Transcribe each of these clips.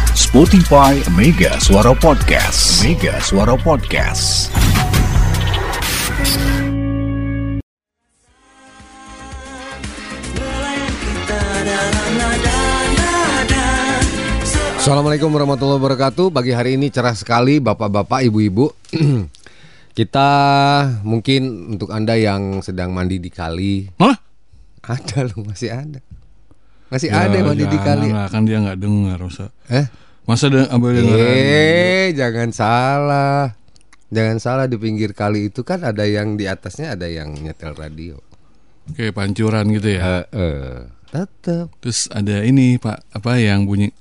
Spotify Mega Suara Podcast. Mega Suara Podcast. Assalamualaikum warahmatullahi wabarakatuh. Pagi hari ini cerah sekali bapak-bapak, ibu-ibu. Kita mungkin untuk Anda yang sedang mandi di kali. Hah? Ada loh, masih ada. Masih ada yang mandi di kali. Lah, kan dia nggak dengar, masa ambil dengar? Jangan salah. Jangan salah, di pinggir kali itu kan ada yang di atasnya ada yang nyetel radio. Oke, pancuran gitu ya. Tetep. Terus ada ini Pak, apa yang bunyi?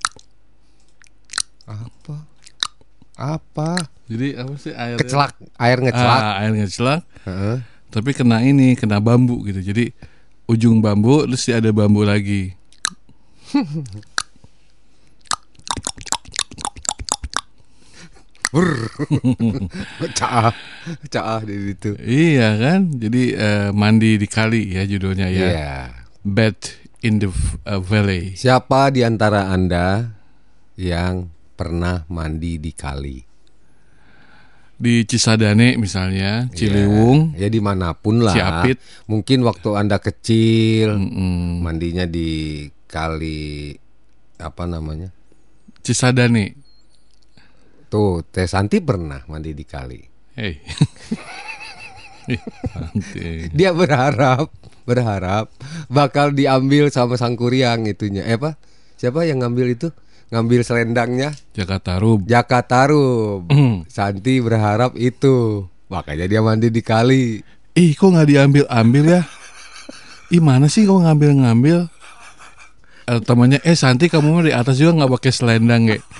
Apa? Jadi apa sih air? Kecelak, air ngecelak. Air ngecelak. Tapi kena bambu gitu. Jadi ujung bambu, terus ada bambu lagi. Caah di situ. Iya kan? Jadi mandi di kali ya judulnya ya. Yeah. Bed in the Valley. Siapa di antara Anda yang pernah mandi di kali? Di Cisadane misalnya, Ciliwung, ya dimanapun lah. Ciapit. Mungkin waktu Anda kecil mandinya di kali apa namanya? Cisadane. Tuh, Teh Santi pernah mandi di kali. Hey. Dia berharap bakal diambil sama Sangkuriang itunya. Siapa yang ngambil itu? Ngambil selendangnya Jakatarub. Santi berharap itu, makanya dia mandi di kali. Kok nggak diambil ya? Mana sih kok ngambil? Temannya Santi kamu mah di atas juga nggak pakai selendang ya?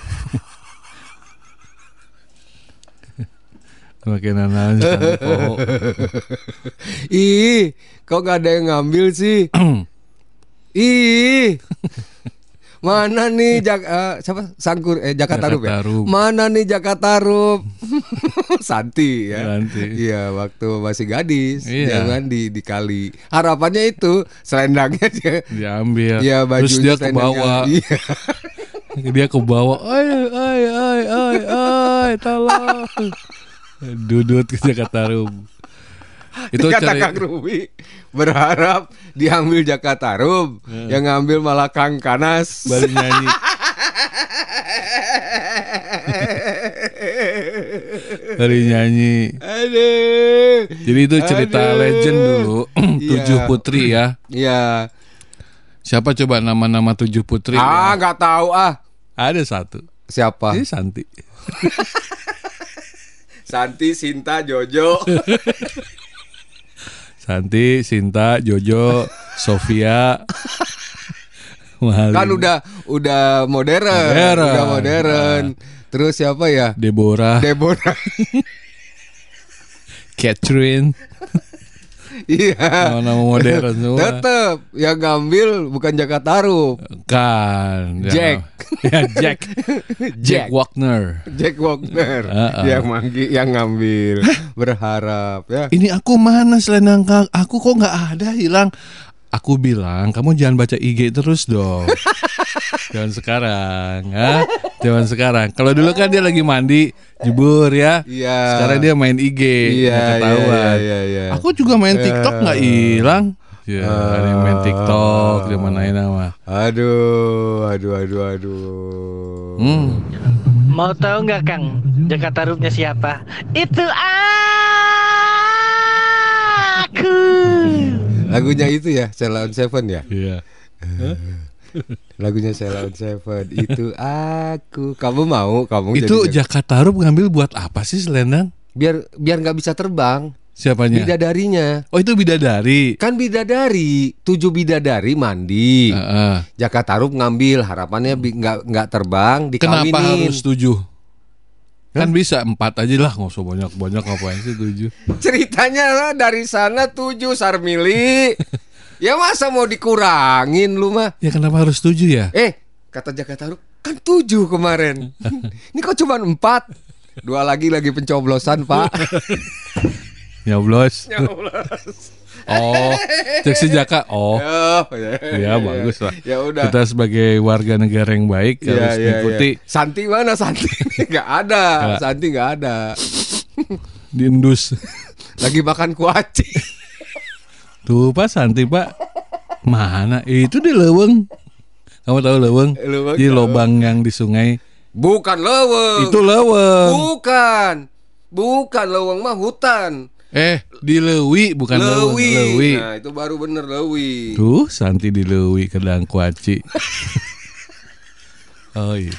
Pakai nana. Kok nggak ada yang ngambil sih? Mana nih Jakatarub ya? Mana nih Jakatarub? Santi ya. Iya, waktu masih gadis dia mandi di kali. Harapannya itu selendangnya dia diambil. Ya, terus dia ke bawah. Iya. Dia ke bawah. Ay, tolong. Dudut ke Jakatarub. Itu kata Kang Ruby berharap diambil Jakatarub, yang ngambil malah Kang Kanas. Baru nyanyi. Aduh. Jadi itu cerita legend dulu. 7 putri ya. Iya. Siapa coba nama-nama 7 putri? Nggak tahu Ada satu. Siapa? Ini Santi. Santi, Sinta, Jojo. Santi, Sinta, Jojo, Sofia. Kan udah modern. Terus siapa ya? Deborah. Catherine. Iya. Nama modern semua. Tetep yang ngambil bukan Jakatarub. Kan. Jack. Ya, Jack Wagner. Yang ngambil. Berharap ya. Ini aku mana selendang aku kok nggak ada, hilang. Aku bilang kamu jangan baca IG terus dong. Jangan sekarang. Kalau dulu kan dia lagi mandi jebur ya. Iya. Sekarang dia main IG. Iya. Aku juga main TikTok nggak hilang. Ya, ada yang main TikTok dia manain nama. Aduh. Mau tahu nggak Kang Jakatarubnya siapa? Itu aku. Lagunya itu ya, Sheila on Seven ya. Iya. Lagunya Sheila on Seven itu aku. Kamu mau? Itu Jakatarub ngambil buat apa sih selendang? Biar nggak bisa terbang. Siapanya? Bidadarinya. Oh, itu bidadari. Kan bidadari, 7 bidadari mandi. Jakatarub ngambil, harapannya nggak terbang, dikawinin. Kenapa harus 7? Kan bisa 4 aja lah, nggak usah banyak ngapain sih 7? Ceritanya dari sana 7 Sarmili. Ya masa mau dikurangin lu mah? Ya kenapa harus 7 ya? Kata Jakatarub kan 7 kemarin. Ini kok cuma 4? 2 lagi pencoblosan Pak. Nyoblos. Oh, cek si Jaka. Oh, ya bagus lah. Ya udah. Kita sebagai warga negara yang baik harus mengikuti. Santi mana Santi? Nggak ada. Santi nggak ada. Diendus. Lagi makan kuaci. Tuh Pak Santi Pak. Mana? Itu di Leuweung. Kamu tahu Leuweung? Di lobang yang di sungai. Bukan Leuweung. Itu Leuweung. Bukan Leuweung mah hutan. Di Leuwi bukan Leuwi. Nah, itu baru bener Leuwi. Tuh, Santi di Leuwi kedang kuaci. Oh, itu.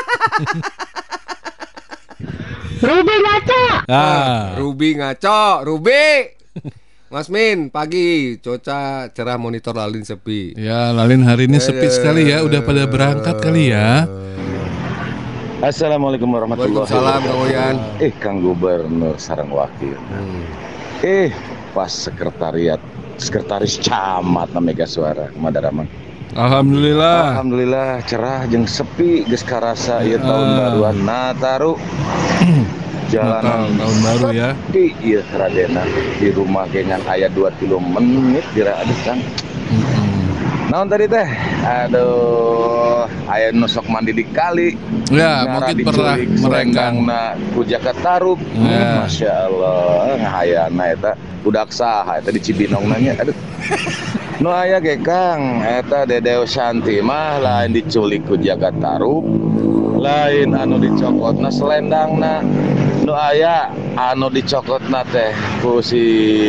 Ruby ngaco. Ruby ngaco, Ruby. Mas Min, pagi cuaca cerah, monitor Lalin sepi. Ya, Lalin hari ini sepi sekali ya, udah pada berangkat kali ya. Assalamualaikum warahmatullahi wabarakatuh. Kang Oyan. Kang Gubernur sareng wakil. Pas sekretaris camat na Mega Suara Madaraman. Alhamdulillah cerah jeung sepi geus karasa ieu tahun baruan Nataru. Jalanan tahun baru ya. Di ieu Radena di rumah gengan aya 2-3 menit dira aduh Kang. Naon tadi teh? Aduh, aya nu sok mandi di kali. Ya, mungkin pernah merenggang ku Jaka Tarup. Masya Allah, ngahayana eta budak saha eta di Cibinong nanya. Aduh. Nu aya ge Kang, eta Dedeo Shanti mah lain diculik ku Jaka Tarup. Lain anu dicokotna selendangna. Nu aya anu dicokotna teh ku si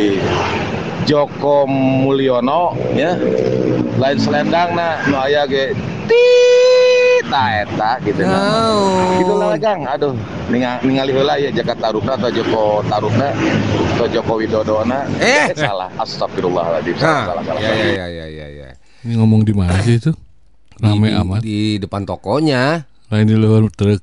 Joko Mulyono ya. Lain selendangna nu aya ge eta gitu nah. Gitu lah Kang. Aduh, ningali heula ya Jaka Tarupna atau Joko Tarupna atau Joko Widodona. Salah. Astagfirullahaladzim. Salah. Ya. Ini ngomong di mana sih itu? Rame amat. Di depan tokonya. Lain di luar truk.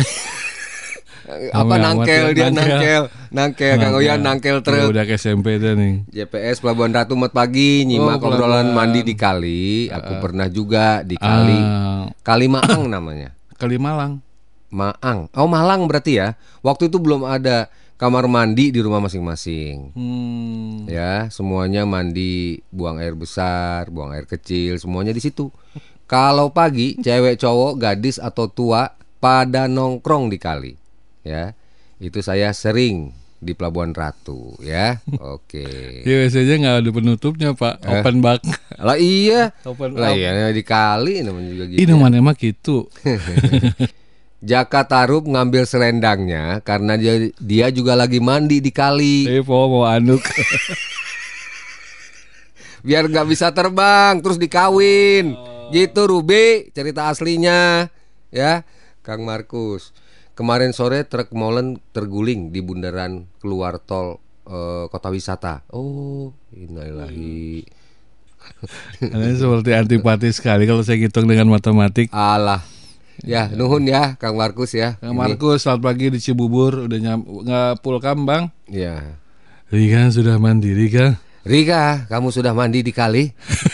Apa nangkel Kang Oyan nangkel truk. Udah ke SMP dah nih. JPS Pelabuhan Ratu mat pagi nyimak obrolan mandi di kali. Aku pernah juga di kali. Kali Maang namanya. Kali Malang. Maang. Oh, Malang berarti ya. Waktu itu belum ada kamar mandi di rumah masing-masing. Ya, semuanya mandi, buang air besar, buang air kecil, semuanya di situ. Kalau pagi cewek cowok, gadis atau tua pada nongkrong di kali. Ya, itu saya sering di Pelabuhan Ratu ya. Oke. Ya biasanya nggak ada penutupnya Pak. Open bak. Lah iya. Lah iya di kali namanya juga gitu. Ini mana emang gitu. Jaka Tarup ngambil selendangnya karena dia juga lagi mandi di kali. Mau anduk. Biar nggak bisa terbang terus dikawin. Gitu Ruby cerita aslinya ya Kang Markus. Kemarin sore truk molen terguling di bundaran keluar tol kota wisata. Oh, innalillahi. Ini seperti antipati sekali kalau saya hitung dengan matematik. Alah. Ya, nuhun ya Kang Markus ya. Kang Markus, selamat pagi di Cibubur. Udah nggak pulkam Bang? Ya. Rika sudah mandi Rika, kamu sudah mandi di kali?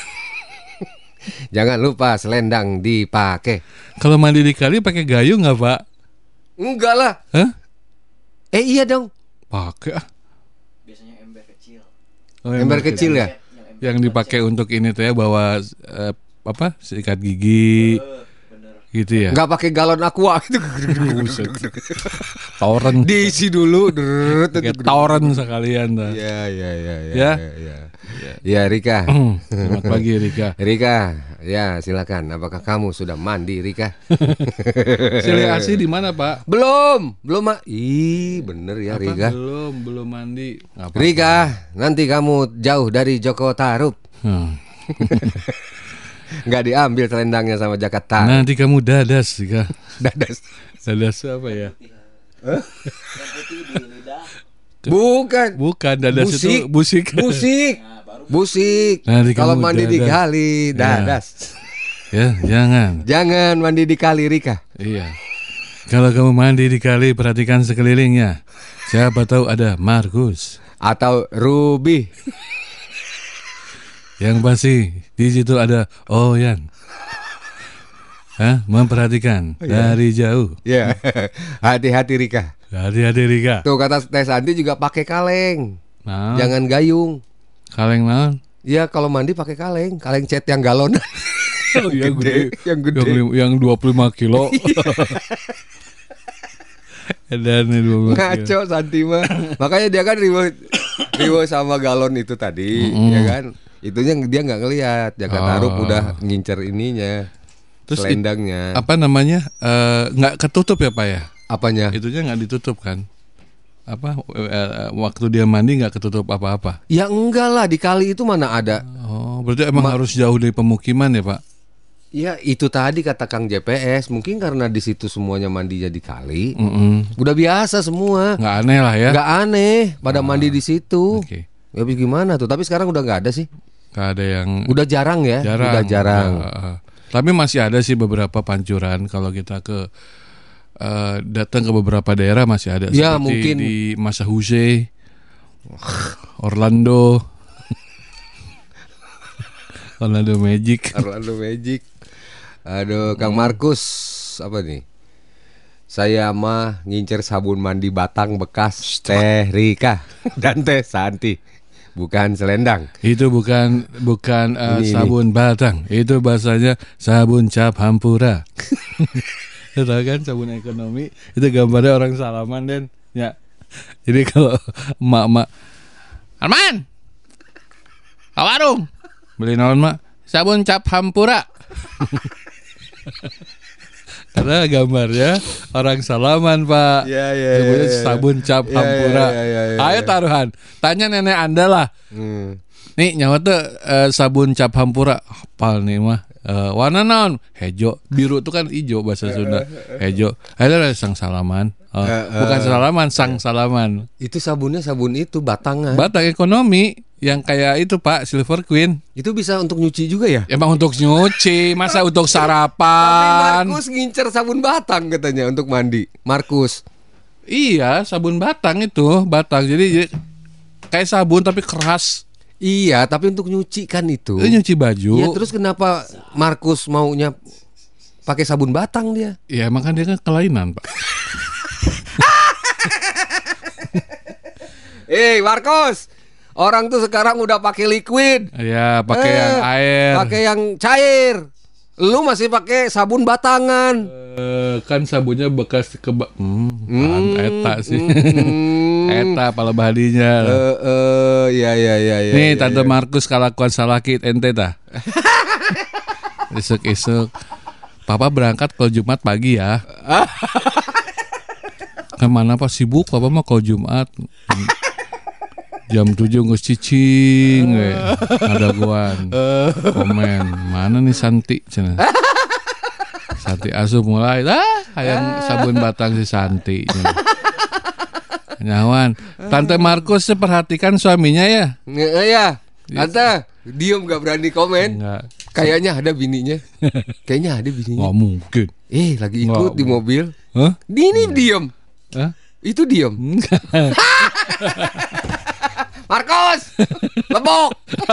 Jangan lupa selendang dipakai. Kalau mandi di kali pakai gayung nggak Pak? Enggak lah. Hah? Iya dong. Pakai Biasanya ember kecil. Ember kecil ya? Yang dipakai untuk ini tuh ya bawa sikat gigi. Gitu ya. Enggak pakai galon aqua itu. Toren. Diisi dulu. Toren sekalian dah. Ya. Ya Rika. Selamat pagi Rika. Rika, ya silakan. Apakah kamu sudah mandi Rika? Siliasi di mana Pak? Belum bener ya. Apa? Rika. Belum mandi. Rika, nanti kamu jauh dari Joko Tarup. Nggak diambil selendangnya sama Jaka Tarup. Nanti kamu dadas Rika. Dadas apa ya? Yang putih di lidah. Bukan dadas itu busik. Kalau mandi di kali dadas. Ya, jangan mandi di kali Rika. Iya. Kalau kamu mandi di kali perhatikan sekelilingnya. Siapa tahu ada Markus atau Ruby. Yang pasti di situ ada Oyan. Memperhatikan dari jauh. Ya. Hati-hati Rika. Hati-hati Rika. Tuh kata Teh Santi juga pakai kaleng. Nah. Jangan gayung. Kaleng naon? Iya, kalau mandi pakai kaleng cat yang galon. Oh, yang gede. Yang 25 kilo. Dan ngaco Santi mah. Makanya dia kan riwo sama galon itu tadi, ya kan? Itunya dia nggak ngelihat. Jakartarup udah ngincer ininya. Terus selendangnya. Apa namanya? Nggak ketutup ya Pak ya? Apanya? Itunya nggak ditutup kan? Apa waktu dia mandi nggak ketutup apa-apa? Ya enggak lah, di kali itu mana ada. Oh, berarti emang harus jauh dari pemukiman ya Pak? Ya itu tadi kata Kang JPS, mungkin karena di situ semuanya mandinya di kali, udah biasa semua. Nggak aneh lah ya? Nggak aneh, pada mandi di situ. Okay. Ya gimana tuh? Tapi sekarang udah nggak ada sih. Nggak ada yang. Udah jarang ya? Udah jarang. Tapi masih ada sih beberapa pancuran kalau kita ke datang ke beberapa daerah masih ada. Ya seperti mungkin di Massachusetts, Orlando Magic. Aduh, Kang Markus apa nih? Saya mah ngincer sabun mandi batang bekas Teh Rika dan Teh Santi, bukan selendang. Itu bukan sabun batang. Itu bahasanya sabun cap hampura. Tahu kan sabun ekonomi itu gambarnya orang salaman dan ya. Jadi kalau emak-emak Arman ke warung beli naon mak? Sabun cap hampura. Karena gambarnya orang salaman Pak. Sebenarnya sabun cap hampura. Ayo taruhan. Tanya nenek Anda lah. Nih nyawa tuh sabun cap hampura. Hafal nih mah. Warna naon? Hejo. Biru tuh kan hijau bahasa Sunda. Hejo. Ayo sang salaman. Bukan salaman, sang salaman. Itu sabunnya sabun itu batangan. Batang ekonomi yang kayak itu Pak, Silver Queen. Itu bisa untuk nyuci juga ya? Emang untuk nyuci, masa untuk sarapan? Tapi Markus ngincer sabun batang katanya untuk mandi. Markus. Iya, sabun batang itu, batang. Jadi kayak sabun tapi keras. Iya, tapi untuk nyuci kan itu. Nyuci baju. Iya, terus kenapa Markus maunya pakai sabun batang dia? Ya, emang kan dia kan kelainan, Pak. Markus, orang tuh sekarang udah pakai liquid. Iya, pakai yang air. Pakai yang cair. Lu masih pakai sabun batangan. Kan sabunnya bekas eta sih. Eta pala bahadinya. Iya. Nih Tante Markus kalakuan salakit ente tah. Isuk-isuk. Papa berangkat kalau Jumat pagi ya. Kemana Pak sibuk? Papa mah kalau Jumat jam 7 ngus cicing ada guan komen mana nih Santi cina. Santi asup mulai hayang sabun batang si Santi nyawan. Tante Markus perhatikan suaminya ya. Iya. Tante diem gak berani komen. Enggak. Kayaknya ada bininya. Nggak mungkin. Lagi ikut di mobil. Hah? Ini diem. Hah? Itu diem. Markus, lebok.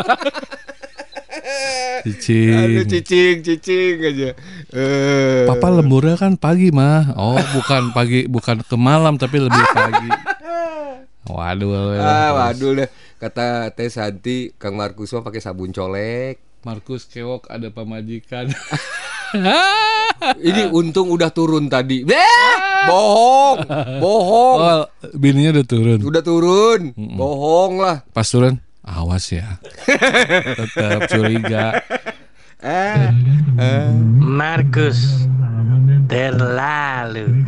Cicing aja. Papa lemburnya kan pagi mah. Oh, bukan ke malam tapi lebih pagi. Waduh deh. Kata Teh Santi, Kang Markus mah pakai sabun colek. Markus kewok ada pamajikan. Ini untung udah turun tadi. Bohong. Oh, bininya udah turun. Bohong lah. Pas turun, awas ya. Tetap curiga. Markus terlalu.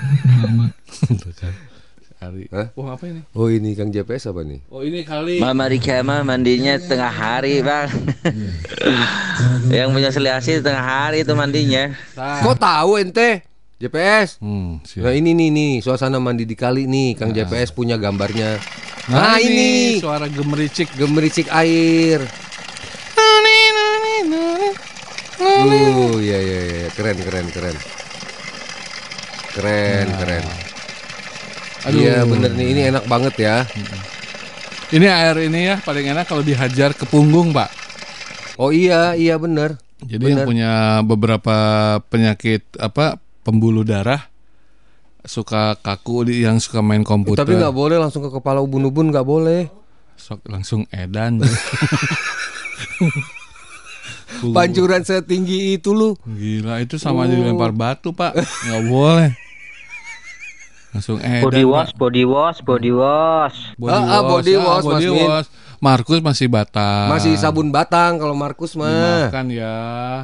Oh apa ini? Oh ini Kang JPS apa nih? Oh ini kali. Mama Rika mah mandinya tengah hari Bang. Yang punya seliasi tengah hari itu mandinya. Kok tahu ente? JPS. Nah ini nih suasana mandi di kali nih Kang JPS punya gambarnya. Nah ini suara gemericik air. Iya keren. Iya bener nih, ini enak banget ya. Ini air ini ya paling enak kalau dihajar ke punggung Pak. Oh iya bener. Jadi yang punya beberapa penyakit pembuluh darah suka kaku yang suka main komputer. Tapi nggak boleh langsung ke kepala ubun-ubun, nggak boleh. Sok langsung edan. Pancuran setinggi itu lu. Gila, itu sama aja dilempar batu, Pak. Enggak boleh. Langsung edan. Body wash. Body wash. Markus masih batang. Masih sabun batang kalau Markus mah. Dimaafkan ya.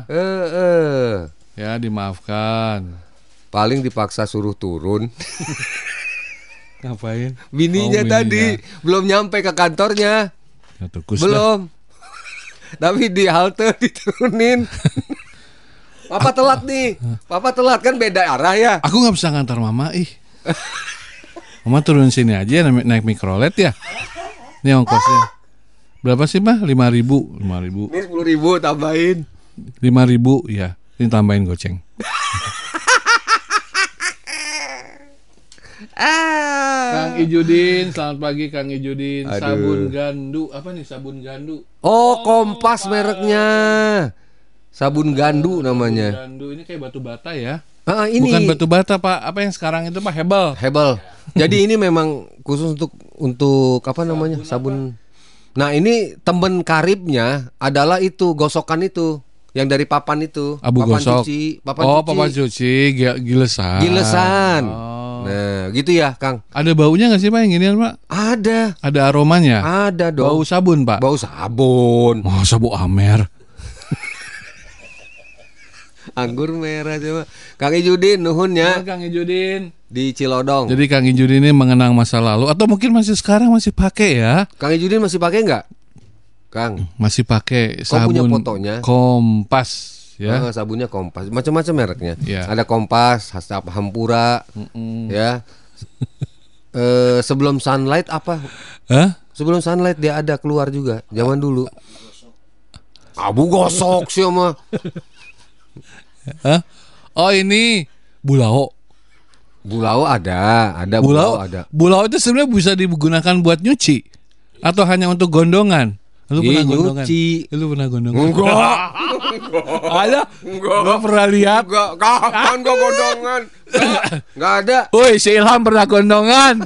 Ya, dimaafkan. Paling dipaksa suruh turun. Ngapain? Bininya tadi belum nyampe ke kantornya. Ya, belum. Tapi di halte diturunin. Papa telat nih. Papa telat kan beda arah ya. Aku nggak bisa ngantar mama Mama turun sini aja naik mikrolet ya. Ini ongkosnya. Berapa sih mah? 5.000. Ini 10.000 tambahin. 5.000 ya. Ini tambahin goceng. Kang Ijudin, selamat pagi Kang Ijudin. Sabun gandu, apa nih sabun gandu? Oh, Kompas mereknya. Sabun gandu namanya. Sabun gandu ini kayak batu bata ya? Ini bukan batu bata Pak. Apa yang sekarang itu Pak? Hebel. Jadi ini memang khusus untuk apa namanya? Sabun. Nah, ini temen karibnya adalah itu gosokan itu. Yang dari papan itu. Papan gosok. Papan cuci. Gilesan. Nah, gitu ya, Kang. Ada baunya nggak sih Pak yang ginian Pak? Ada. Ada aromanya? Ada dong. Bau sabun Pak? Bau sabun. Oh, sabun Amer. Anggur merah coba. Kang Ijudin nuhunnya. Kang Ijudin di Cilodong. Jadi Kang Ijudin ini mengenang masa lalu atau mungkin masih sekarang masih pakai ya? Kang Ijudin masih pakai enggak? Kang. Masih pakai sabun punya fotonya? Kompas ya. Sabunnya Kompas. Macam-macam mereknya. Ya. Ada Kompas, Hampura. Ya. Sebelum Sunlight apa? Sebelum Sunlight dia ada keluar juga zaman dulu. Abu gosok sih mah. Oh ini Bulao ada. Bulao itu sebenarnya bisa digunakan buat nyuci atau hanya untuk gondongan? Lu pernah gondongan? Lu pernah gondongan? Enggak. Ada? Enggak pernah lihat? Enggak. Kapan gua gondongan? Enggak ada. Woi, si Ilham pernah gondongan.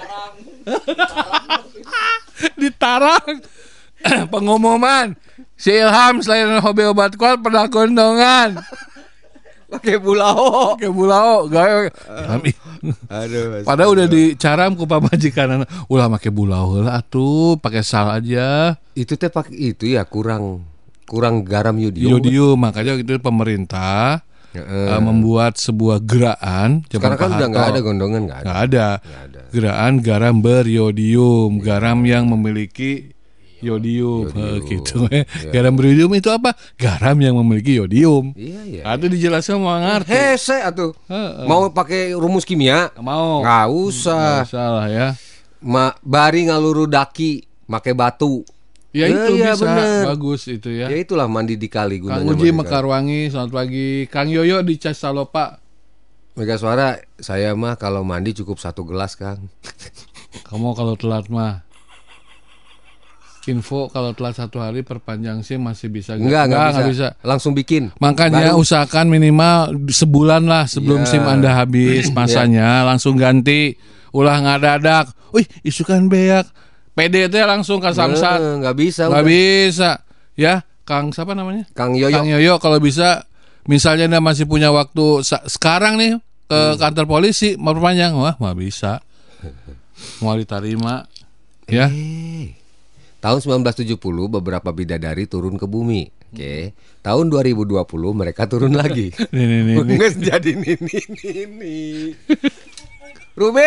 Ditarang. Pengumuman. Si Ilham selain hobi obat kuat pernah gondongan. Pakai bulao. Gaya. Aduh. Padahal udah dicaram ku pamajikan. Ulah make bulao lah atuh, pakai sal aja. Itu teh pakai itu ya kurang garam yodium. Makanya itu pemerintah membuat sebuah gerakan. Sekarang kan udah nggak ada gondongan, nggak ada. Gerakan garam beriodium, garam yang memiliki yodium. Gitu. Garam beriodium itu apa? Garam yang memiliki yodium. Iya. Itu dijelaskan mau ngerti. Hese atuh. Mau pakai rumus kimia? Mau. Nggak usah. Nggak usah lah ya. Bari ngaluru daki, pakai batu. Ya itu bisa bener. Bagus itu ya. Ya itulah mandi di kali gunanya. Kang Uji Mekarwangi, selamat pagi. Kang Yoyo di Casalopa. Mega Suara, saya mah kalau mandi cukup 1 gelas, Kang. Kamu kalau telat mah info kalau telat 1 hari perpanjang SIM masih bisa. Enggak bisa. Langsung bikin. Makanya usahakan minimal sebulan lah sebelum SIM Anda habis masanya. Langsung ganti. Ulah ngadadak. Wih, isukan beak. PD itu langsung ke Samsat. Nggak bisa. Ya, Kang siapa namanya? Kang Yoyo. Kang Yoyo kalau bisa, misalnya Anda masih punya waktu sekarang nih ke kantor polisi mau perpanjang, wah nggak bisa. Mau diterima. Ya. Tahun 1970 beberapa bidadari turun ke bumi. Oke. Tahun 2020 mereka turun lagi. Nih. Nges jadi ini. Ruby.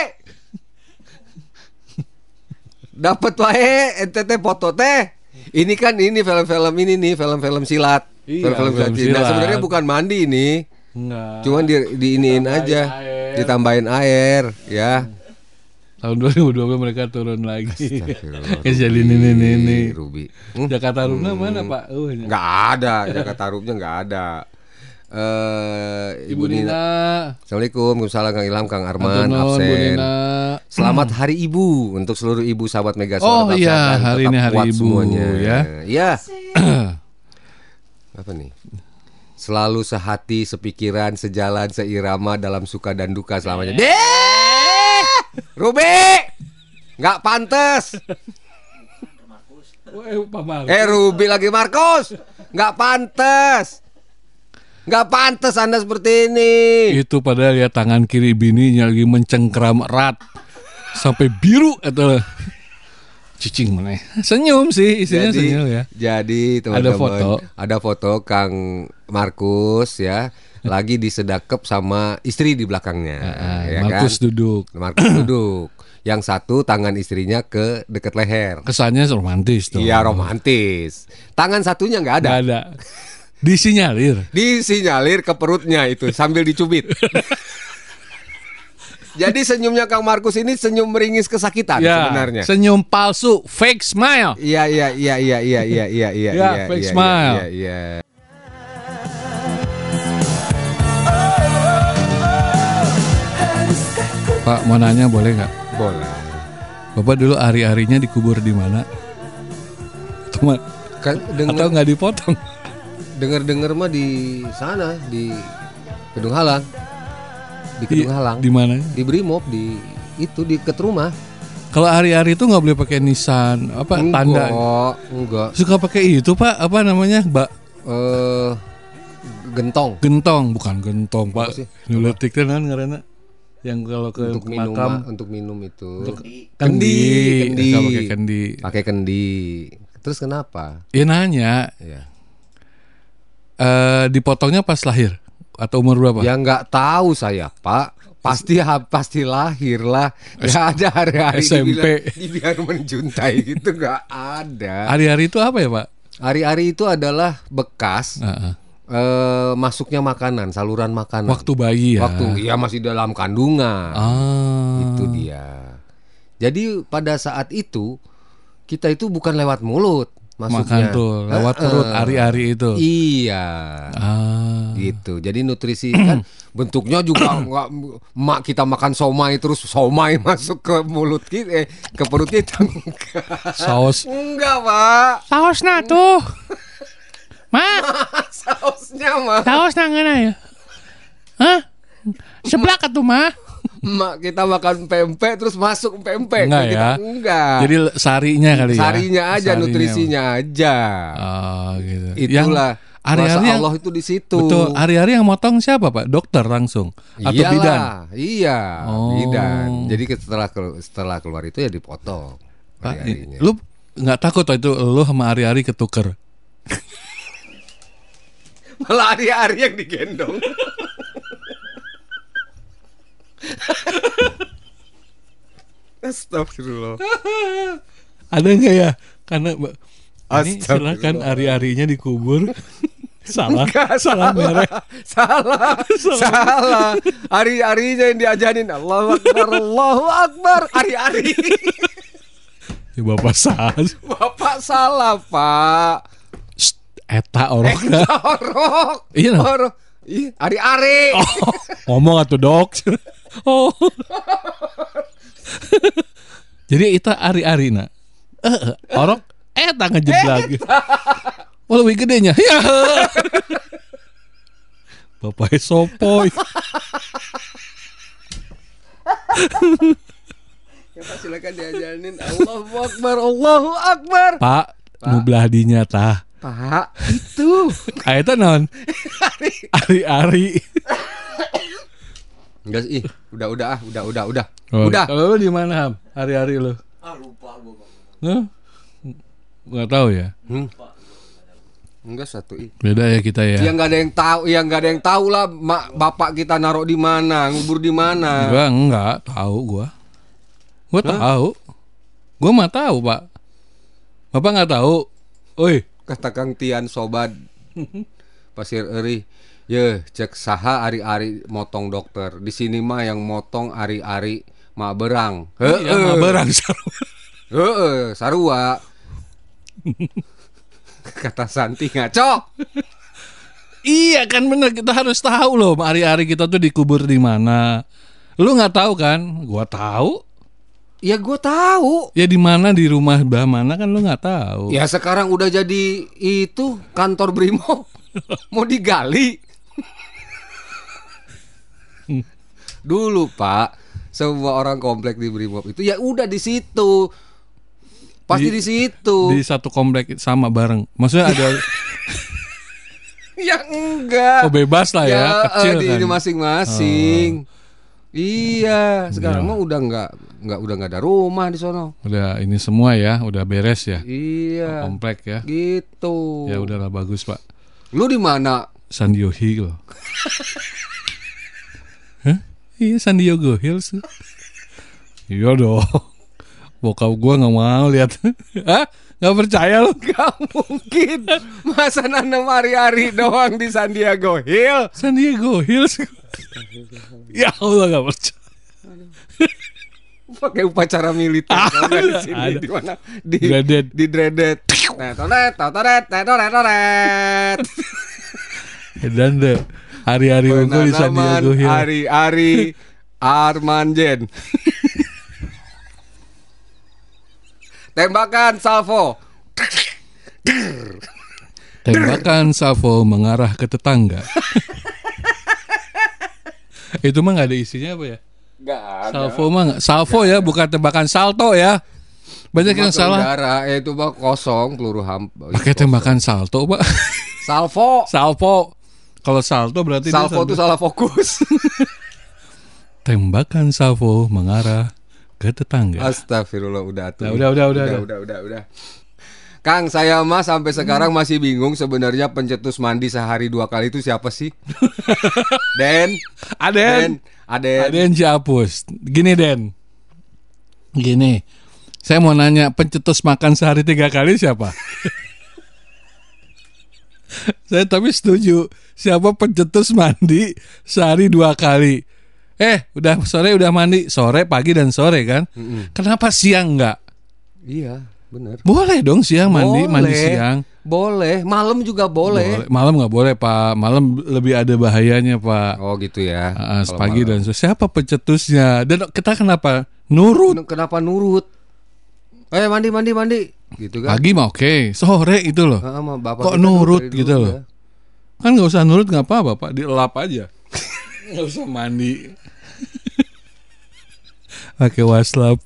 Dapat wae ente foto teh. Ini kan film-film silat. Film-film silat. Nah, sebenarnya bukan mandi ini. Enggak. Cuman diiniin aja. Ditambahin air, ya. Tahun 2020 mereka turun lagi. Jadi ini. Ruby. Jakarta Rumna mana Pak? Nggak ada. Jakarta Rumnya nggak ada. Ibu Nina. Assalamualaikum. Waalaikumsalam Kang Ilham, Kang Arman, absen. Selamat Hari Ibu untuk seluruh ibu sahabat Mega Suara. Oh iya, hari ini Hari Ibu semuanya. Ya. Iya. Apa nih? Selalu sehati, sepikiran, sejalan, seirama dalam suka dan duka selamanya. Ruby, nggak pantas. Ruby lagi Markus. Nggak pantas Anda seperti ini. Itu padahal ya tangan kiri bininya lagi mencengkram erat sampai biru atau cicing mana? Senyum sih, isinya senyum ya. Jadi teman-teman, ada foto Kang Markus ya, lagi disedakep sama istri di belakangnya. Ya Markus kan? Markus duduk. Yang satu tangan istrinya ke dekat leher. Kesannya romantis tuh. Iya, romantis. Tangan satunya nggak ada. Nggak ada. Disinyalir ke perutnya itu sambil dicubit. Jadi senyumnya Kang Markus ini senyum meringis kesakitan sebenarnya. Senyum palsu, fake smile. Iya. Fake smile. Iya. Pak, mau nanya boleh nggak? Boleh. Bapak dulu hari-harinya dikubur di mana? Atau nggak dipotong? Dengar mah di sana di Kedung Halang. Di Kedung Halang. Di mana? Di Brimob di dekat rumah. Kalau hari-hari itu nggak boleh pakai nisan tanda? Enggak. Suka pakai itu Pak, apa namanya? Gentong. Bukan gentong Pak. Nuletik kan ngaranna. Yang kalau ke untuk makam untuk minum itu. Kendi. Pakai kendi. Terus kenapa? Ya nanya. Ya. Dipotongnya pas lahir atau umur berapa? Ya nggak tahu saya Pak. Pasti lahir lah. Nggak ada hari-hari SMP dibiar menjuntai gitu, nggak ada. Hari-hari itu apa ya Pak? Hari-hari itu adalah bekas masuknya makanan, saluran makanan. Waktu bayi ya. Waktu masih dalam kandungan. Itu dia. Jadi pada saat itu kita itu bukan lewat mulut masuknya. Makan tuh lewat perut hari-hari itu. Iya. Gitu. Jadi nutrisi kan bentuknya juga enggak mak kita makan somai terus somai masuk ke mulut kita ke perut kita enggak. Saus. Enggak, Pak. Sausna tuh. Sausnya mah. Sausna ngana ya. Hah? Seblak atuh mah. Mak kita makan pempek terus masuk pempek. Enggak ya? Enggak. Jadi sarinya kali ya. Sarinya aja, nutrisinya aja. Gitu. Itulah. Hari-hari Allah itu di situ. Betul. Hari-hari yang motong siapa Pak? Dokter langsung atau bidan? Iya, bidan. Jadi setelah keluar itu ya dipotong. Pak, lu nggak takut itu lu sama hari-hari ketuker? Malah hari-hari yang digendong. Astagfirullah. Ada nggak ya? Karena ini silakan hari-harinya dikubur. Salah merek. Salah. Hari-harinya yang diajarin Allahu Akbar. Hari-hari. Ya, Bapak salah Pak. Eta orok. Iya. Orok. Hari-hari. Ngomong atuh dok. Jadi itu hari-hari nak. Orok eta ngejeblak. Oh lebih gedenya. Ya. Bapak sopoy. Ya Pak, silakan diajarin Allahu Akbar. Pak, nu belahdinya tah. Pak, itu. Eta naon? Ari-ari. Enggak sih, udah. Oh, udah. Kalau lu di mana, Ham? Hari-hari lu? Lupa gua. Enggak tahu ya? Enggak satu Beda ya kita ya. Yang enggak ada yang tahu lah bapak kita naruh di mana, ngubur di mana. Enggak tahu gua. Gua tahu. Gua mah tahu, Pak. Bapak enggak tahu. Oi, kata Kang Tian sobat Pasir Eri. Ye, cek saha ari-ari motong dokter. Di sini mah yang motong ari-ari mak berang. Mak berang sarua. Kata Santi ngaco. Iya kan bener, kita harus tahu loh hari-hari kita tuh dikubur di mana. Lu nggak tahu kan? Gua tahu. Ya gua tahu. Ya di mana, di rumah bah mana kan lu nggak tahu. Ya sekarang udah jadi itu kantor Brimob. Mau digali. Dulu Pak, semua orang komplek di Brimob itu ya udah di situ. Pasti di situ. Di satu komplek sama bareng. Maksudnya ada ya enggak. Oh bebas lah ya, kecil di kan. Di masing-masing. Iya, sekarang mah udah enggak ada rumah di sono. Udah ini semua ya, udah beres ya. Iya. Komplek ya. Gitu. Ya udahlah bagus, Pak. Lu di mana? San Diego Hills. Hah? Iya San Diego Hills. Iya dong. Bokap gue gak mau lihat. Hah? Gak percaya lu? Gak mungkin. Masa nanam hari-hari doang di San Diego Hills? San Diego Hills. Ya Allah gak percaya. Pakai upacara militer. Di sini di mana? Di Dreaded. Toret. Dan deh hari-hari gue di San Diego Hills. Hari-hari Armanjen. Tembakan salvo. Tembakan salvo mengarah ke tetangga. Itu mah nggak ada isinya apa ya? Nggak ada. Salvo mah nggak. Salvo ya, bukan tembakan salto ya. Banyak yang salah. Udara, itu mah kosong peluru hampa. Pakai tembakan salto, Pak. Salvo. Kalau salto berarti salvo itu salah fokus. Tembakan salvo mengarah ke tetangga. Astagfirullah, udah tuh. Udah. Kang, saya mah sampai sekarang masih bingung sebenarnya pencetus mandi sehari 2 kali itu siapa sih? Aden Ciapus. Gini saya mau nanya, pencetus makan sehari 3 kali siapa? Saya tapi setuju. Siapa pencetus mandi sehari 2 kali? Udah sore udah mandi, sore, pagi dan sore kan? Kenapa siang enggak? Iya, benar. Boleh dong siang mandi siang. Boleh, malam juga boleh. Malam nggak boleh, Pak. Malam lebih ada bahayanya, Pak. Oh gitu ya. Pagi dan sore. Siapa pencetusnya? Dan kita kenapa nurut? Kenapa nurut? Mandi gitu kan. Pagi mah oke, sore itu loh. Kok nurut gitu loh. Kan nggak usah nurut, nggak apa-apa, Pak. Dielap aja. Nggak usah mandi. Pakai waslap.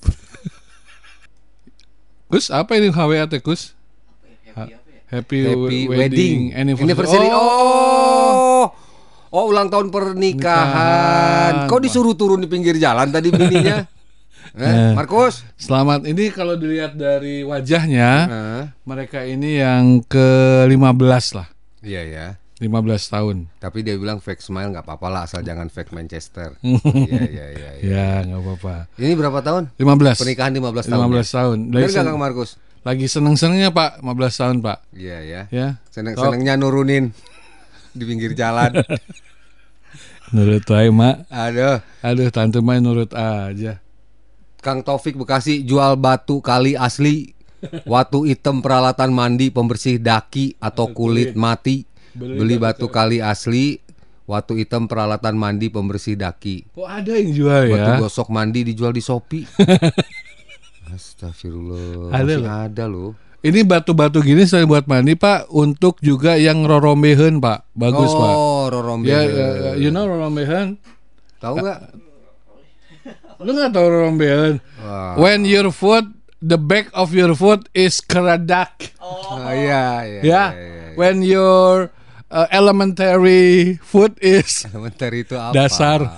Kus, apa ini HWAT, Kus? Happy wedding anniversary. Oh, ulang tahun pernikahan. Kok disuruh turun di pinggir jalan tadi bininya? Markus, selamat. Ini kalau dilihat dari wajahnya, mereka ini yang ke-15 lah. Iya ya. 15 tahun. Tapi dia bilang fake smile nggak apa-apa lah, asal jangan fake Manchester. Iya. Ya nggak apa-apa. Ini berapa tahun? 15. Pernikahan 15 tahun. 15 tahun. Benar nggak Kang Markus? Lagi seneng-senengnya Pak, 15 tahun Pak. Iya. Ya. Seneng-senengnya nurunin di pinggir jalan. Nurut aja Mak. Aduh, tante Mai nurut aja. Kang Taufik Bekasi jual batu kali asli, watu hitam peralatan mandi pembersih daki atau kulit mati. Beli batu kali asli, watu hitam peralatan mandi pembersih daki. Kok ada yang jual ya? Batu gosok mandi dijual di Shopee. Astagfirullah. Ada loh. Ini batu-batu gini selain buat mandi Pak, untuk juga yang rorombeheun Pak. Bagus Pak. Oh, rorombeheun. You know rorombeheun? Tahu nggak? Lu nggak tahu rorombeheun? When your foot, the back of your foot is keradak. Iya. When your elementary foot is elementary itu apa? Dasar.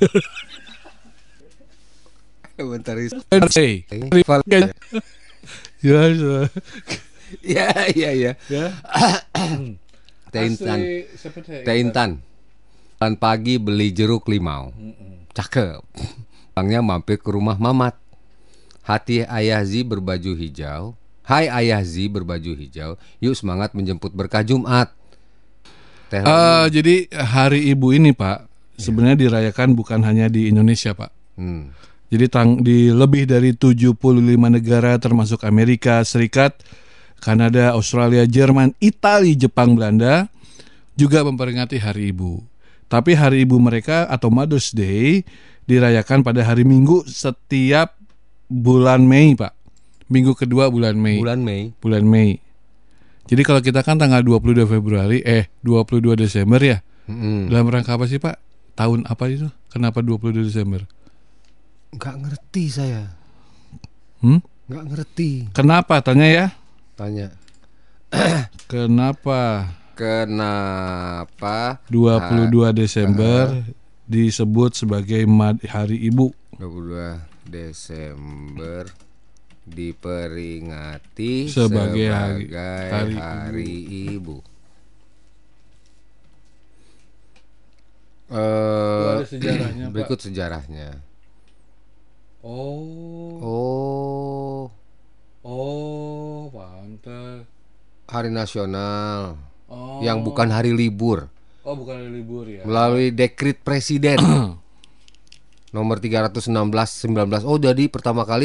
Elementary. Iya. Teh Intan. Jalan pagi beli jeruk limau. Cakep. Pulangnya mampir ke rumah Mamat. Hati Ayah Zi berbaju hijau. Hai Ayah Zi berbaju hijau. Yuk semangat menjemput berkah Jumat. Jadi hari ibu ini Pak, sebenarnya dirayakan bukan hanya di Indonesia Pak. Jadi di lebih dari 75 negara termasuk Amerika Serikat, Kanada, Australia, Jerman, Italia, Jepang, Belanda juga memperingati hari ibu. Tapi hari ibu mereka atau Mother's Day dirayakan pada hari Minggu setiap bulan Mei Pak. Minggu kedua bulan Mei. Bulan Mei. Jadi kalau kita kan tanggal 22 Desember ya. Dalam rangka apa sih Pak? Tahun apa itu? Kenapa 22 Desember? Nggak ngerti saya. Nggak ngerti. Kenapa? Tanya ya. Tanya. Kenapa 22 Desember disebut sebagai Hari Ibu? 22 Desember diperingati sebagai Hari Ibu. Ada sejarahnya, berikut Pak. Sejarahnya. Oh, pantes. Hari nasional yang bukan hari libur. Oh, bukan hari libur ya. Melalui dekret presiden nomor 316 19. Oh, jadi pertama kali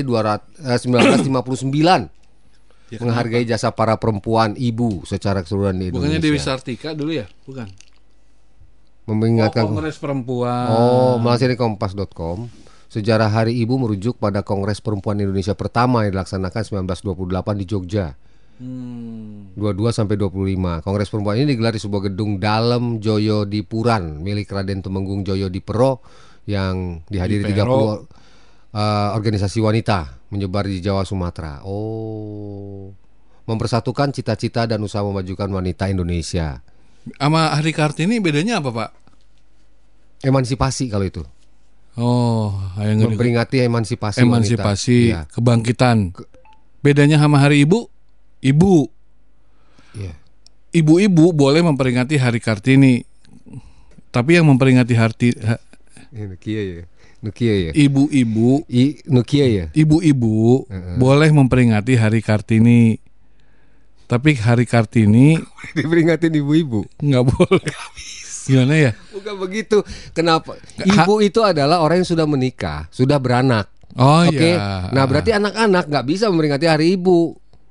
1959 ya, menghargai jasa para perempuan ibu secara keseluruhan di Indonesia. Bukannya Dewi Sartika dulu ya? Bukan. Mengingatkan Kongres Perempuan. Melansir dari kompas.com, sejarah Hari Ibu merujuk pada Kongres Perempuan Indonesia pertama yang dilaksanakan 1928 di Jogja. 22 sampai 25. Kongres Perempuan ini digelar di sebuah gedung dalam Joyodipuran milik Raden Temenggung Joyodipuro yang dihadiri 30 organisasi wanita menyebar di Jawa Sumatera. Mempersatukan cita-cita dan usaha memajukan wanita Indonesia. Sama Hari Kartini bedanya apa, Pak? Emansipasi kalau itu. Memperingati emansipasi wanita. Kebangkitan. Bedanya sama Hari Ibu? Ibu. Yeah. Ibu-ibu boleh memperingati Hari Kartini. Tapi yang memperingati Nukia ya. Ibu-ibu Nukia ya. Ibu-ibu boleh memperingati Hari Kartini. Tapi Hari Kartini diperingatin ibu-ibu nggak boleh. Gimana ya? Bukan begitu. Kenapa? Ibu itu adalah orang yang sudah menikah, sudah beranak. Oke. Iya. Nah, berarti anak-anak nggak bisa memperingati Hari Ibu.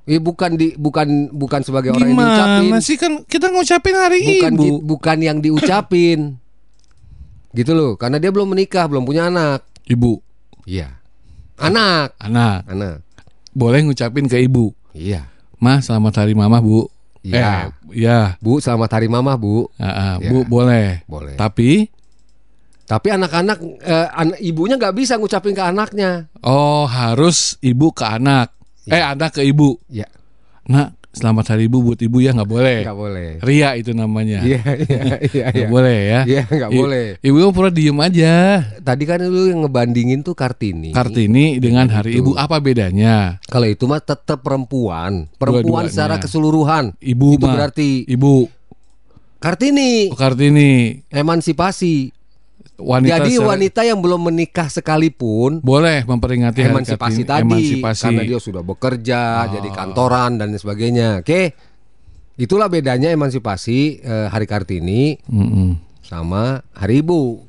Bukan sebagai orang yang diucapin. Gimana sih, kan kita ngucapin Hari Ibu. Bukan yang diucapin. Gitu loh, karena dia belum menikah, belum punya anak. Ibu. Iya. Anak. Boleh ngucapin ke ibu. Iya. Ma, selamat hari mama, Bu. Iya. Ya. Bu, selamat hari mama, Bu. Bu, boleh. Tapi anak-anak ibunya nggak bisa ngucapin ke anaknya. Harus ibu ke anak. Anak ke ibu. Iya. Nak, selamat hari ibu buat ibu ya, nggak boleh. Nggak boleh. Ria itu namanya. Iya. Nggak boleh ya. Iya, nggak boleh. Ibu pura diem aja. Tadi kan lu yang ngebandingin tuh Kartini dengan Hari Ibu, apa bedanya? Kalau itu mah tetap perempuan secara keseluruhan. Ibu itu berarti ibu. Kartini. Kartini. Emansipasi. Wanita jadi wanita yang belum menikah sekalipun boleh memperingati emansipasi tadi karena dia sudah bekerja jadi kantoran dan sebagainya. Oke. Itulah bedanya emansipasi Hari Kartini sama Hari Ibu.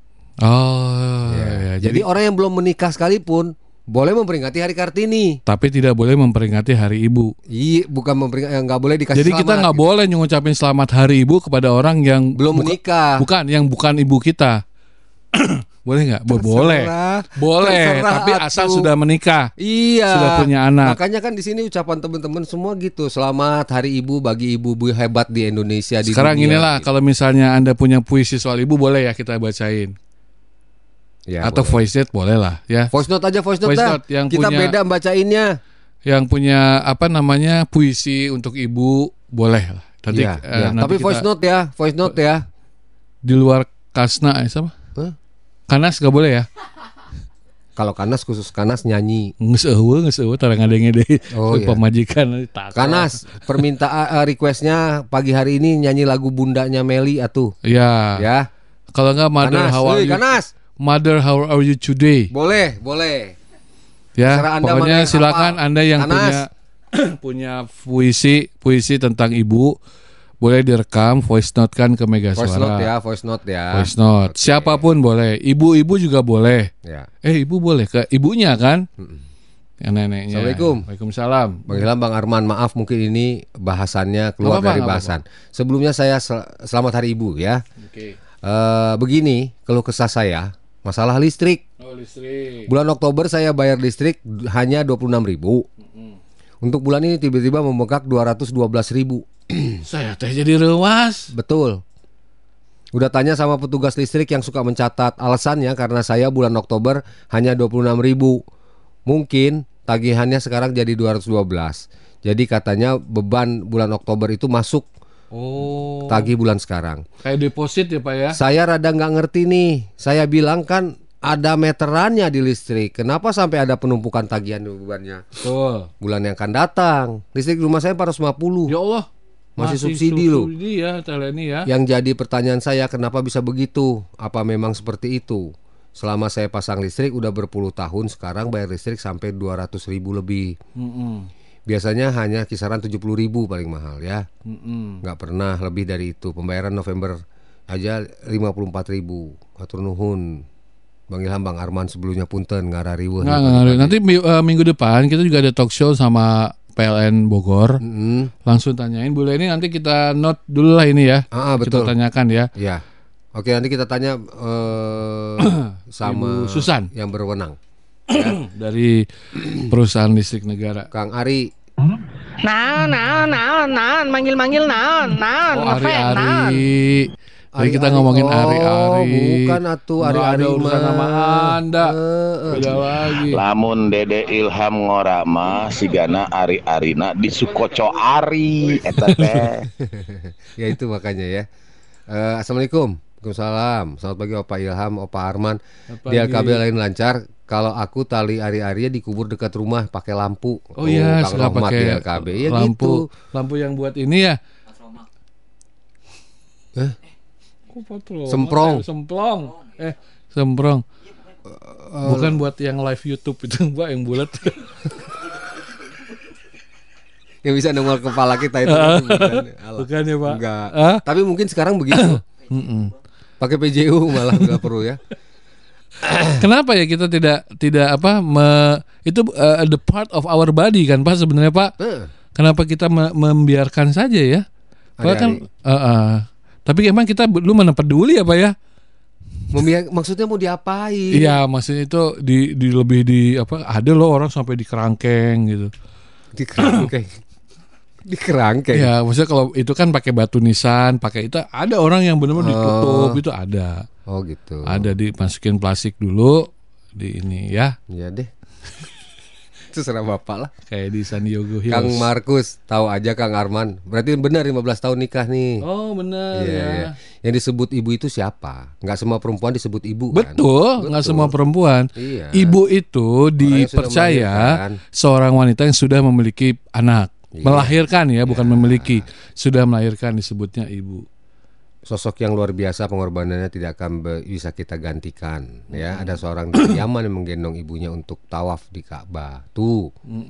Jadi orang yang belum menikah sekalipun boleh memperingati Hari Kartini, tapi tidak boleh memperingati Hari Ibu. Iya, bukan memperingati, nggak boleh dikasih. Jadi kita nggak boleh ngucapin selamat Hari Ibu kepada orang yang belum menikah. Bukan ibu kita. Boleh nggak? Boleh. Tapi asal sudah menikah. Iya. Sudah punya anak. Makanya kan di sini ucapan teman-teman semua gitu. Selamat Hari Ibu bagi ibu-ibu hebat di Indonesia. Sekarang di dunia, inilah gitu. Kalau misalnya Anda punya puisi soal ibu, boleh ya kita bacain. Ya, atau boleh. Voice note boleh lah ya. Voice note aja, voice note yang kita beda bacainnya. Yang punya puisi untuk ibu boleh lah. Nanti tapi voice note ya. Di luar kasna sama? Kanas gak boleh ya? Kalau Kanas khusus Kanas nyanyi. Nges tarang ngadenge deh. Pemajikan Kanas permintaan requestnya pagi hari ini nyanyi lagu bundanya Meli atuh. Iya. Ya. Kalau enggak Mother How Are You Today? Boleh. Ya, pokoknya silakan Anda yang punya puisi tentang ibu boleh direkam, voice note kan ke Mega Suara. Voice note ya. Okay. Siapapun boleh. Ibu-ibu juga boleh. Ya. Ibu boleh ke ibunya kan? Yang neneknya. Assalamualaikum. Waalaikumsalam. Bang Ilham, Bang Arman, maaf mungkin ini bahasannya keluar dari bahasan. Sebelumnya saya selamat Hari Ibu ya. Oke. Begini, keluh kesah saya masalah listrik. Listrik. Bulan Oktober saya bayar listrik hanya 26.000. Untuk bulan ini tiba-tiba membengkak 212.000. Saya jadi rewas. Betul. Udah tanya sama petugas listrik yang suka mencatat. Alasannya karena saya bulan Oktober hanya 26.000. Mungkin tagihannya sekarang jadi 212. Jadi katanya beban bulan Oktober itu masuk tagih bulan sekarang. Kayak deposit ya Pak ya? Saya rada nggak ngerti nih. Saya bilang kan ada meterannya di listrik. Kenapa sampai ada penumpukan tagihan bebannya? Betul. Bulan yang akan datang listrik rumah saya 450. Ya Allah. Masih subsidi loh. Subsidi ya ini ya. Yang jadi pertanyaan saya, kenapa bisa begitu? Apa memang seperti itu? Selama saya pasang listrik udah berpuluh tahun, sekarang bayar listrik sampai 200.000 lebih. Biasanya hanya kisaran 70.000 paling mahal ya. Nggak pernah lebih dari itu. Pembayaran November aja 54.000. Hatur nuhun. Bang Ilham, Bang Arman sebelumnya punten ngarariweuh. Nanti minggu depan kita juga ada talk show sama PLN Bogor. Langsung tanyain Bu Leni, nanti kita note dulu lah ini ya. Betul. Kita tanyakan ya. Ya. Oke, nanti kita tanya sama Ibu Susan yang berwenang. Ya. Dari perusahaan listrik negara. Kang Ari. Manggil Ari. Tadi kita ngomongin Ari-Ari. Bukan atuh Ari-Ari urusan sama Anda. Beda lagi. Lamun Dede Ilham ngora mah sigana Ari-Arina di Sukoco Ari eta teh. Ya itu makanya ya. Assalamualaikum. Waalaikumsalam. Selamat pagi Opa Ilham, Opa Arman. Di LKB lain lancar. Kalau aku tali Ari-Arinya dikubur dekat rumah pakai lampu. Oh iya, sudah pakai di LKB. Ya lampu, gitu. Lampu yang buat ini ya. Semprong. Semprong. Bukan buat yang live YouTube itu, Mbak, yang bulat. Yang bisa nongol kepala kita itu. Bukan ya, Pak? Enggak. Tapi mungkin sekarang begitu. Pakai PJU malah nggak perlu ya. Kenapa ya kita tidak itu the part of our body kan Pak sebenarnya Pak. Kenapa kita membiarkan saja ya? Pak kan tapi emang kita belum mana peduli apa ya? Maksudnya mau diapain? Iya, maksudnya itu ada loh orang sampai di kerangkeng gitu. Di kerangkeng. Ya, maksudnya kalau itu kan pakai batu nisan, pakai itu ada orang yang benar-benar ditutup itu ada. Oh gitu. Ada dimasukin plastik dulu di ini ya. Iya deh. Itu serah Bapak lah. Kayak di San Diego Hills. Kang Markus, tahu aja Kang Arman. Berarti benar 15 tahun nikah nih. Oh benar ya. Iya. Yang disebut ibu itu siapa? Nggak semua perempuan disebut ibu kan? Betul. Nggak semua perempuan. Iya. Ibu itu dipercaya seorang wanita yang sudah memiliki anak. Iya. Melahirkan ya, bukan memiliki. Sudah melahirkan disebutnya ibu. Sosok yang luar biasa, pengorbanannya tidak akan bisa kita gantikan. Ya, ada seorang di Yaman yang menggendong ibunya untuk tawaf di Ka'bah. Tuh.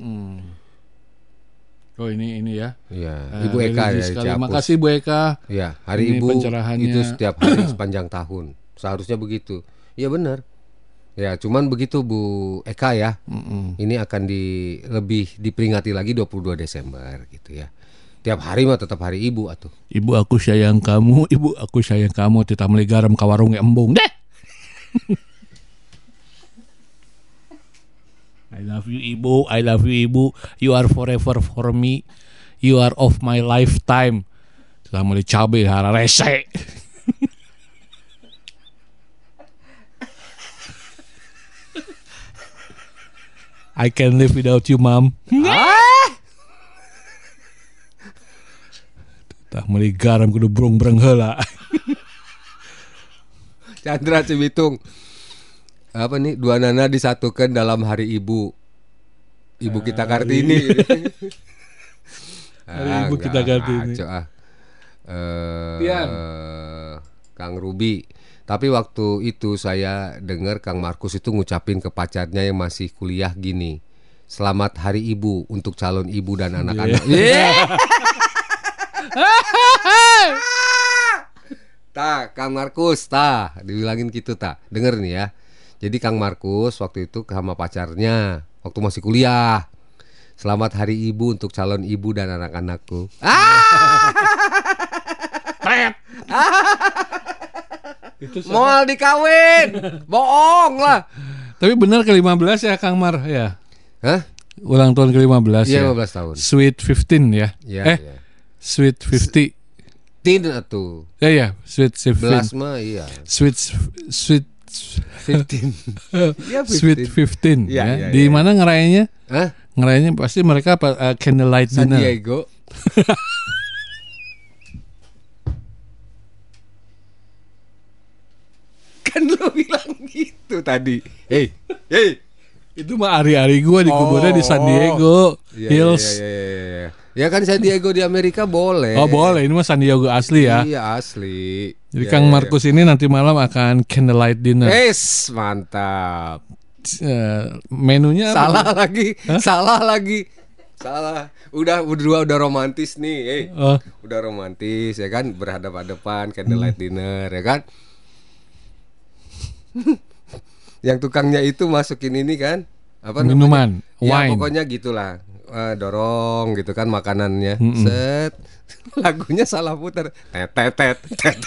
Oh ini ya. Iya, Ibu Eka ya. Terima kasih Bu Eka. Ya, hari ini ibu pencerahannya. itu setiap hari sepanjang tahun. Seharusnya begitu. Iya benar. Ya, cuman begitu Bu Eka ya. Ini akan lebih diperingati lagi 22 Desember gitu ya. Tiap hari mah tetap hari ibu atuh. Ibu aku sayang kamu, ibu aku sayang kamu, tita meuli garam ka warung embung deh. I love you ibu, I love you ibu. You are forever for me. You are of my lifetime. Tita meuli cabe hara rese. I can live without you, Mom. Tah meuli garam kudu brung-breng heula. Chandra Cibitung. Apa nih? Dua nana disatukan dalam hari ibu. Ibu kita Kartini. Hari ibu kita Kartini. Kang Ruby. Tapi waktu itu saya dengar Kang Markus itu ngucapin ke pacarnya yang masih kuliah gini. Selamat Hari Ibu untuk calon ibu dan anak-anak. Tah, Kang Markus, dibilangin gitu denger nih ya. Jadi Kang Markus waktu itu sama pacarnya waktu masih kuliah. Selamat Hari Ibu untuk calon ibu dan anak-anakku. Moal dikawin. Bohong lah. Tapi benar ke-15 ya Kang Mar ya. Hah? Ulang tahun ke-15 ya. 15 tahun. Sweet 15 ya. Ya. Sweet 50. Tidak tuh. Ya, sweet 15. Belas mah iya. Sweet Ya, 15. Sweet 15 ya. Di mana ngerayainnya? Hah? Ngerayainnya pasti mereka candlelight San dinner. Diego. Kan lo bilang gitu tadi. Hey. Itu mah hari-hari gue di kuburnya di San Diego Hills. Iya. Ya kan San Diego di Amerika boleh. Oh boleh, ini mah San Diego asli ya. Iya asli. Jadi Kang Markus ini nanti malam akan candlelight dinner. Mantap. Menunya Salah lagi. Salah. Udah romantis nih. Udah romantis ya kan, berhadapan-hadapan candlelight dinner ya kan. Yang tukangnya itu masukin ini kan, apa minuman, namanya? Ya wine. pokoknya gitulah. Dorong gitu kan makanannya. Set. Lagunya salah putar. Tet.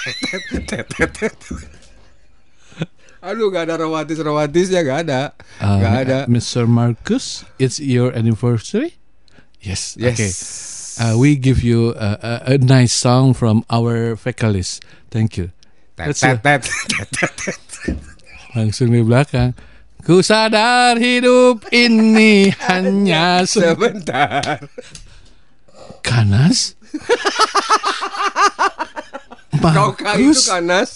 Aduh, gak ada romantisnya, gak ada. Mr. Markus, it's your anniversary? Yes. Okay. We give you a nice song from our vocalist. Thank you. Tet. Langsung di belakang. Ku sadar hidup ini hanya sebentar. Kanas? Kau itu Kanas.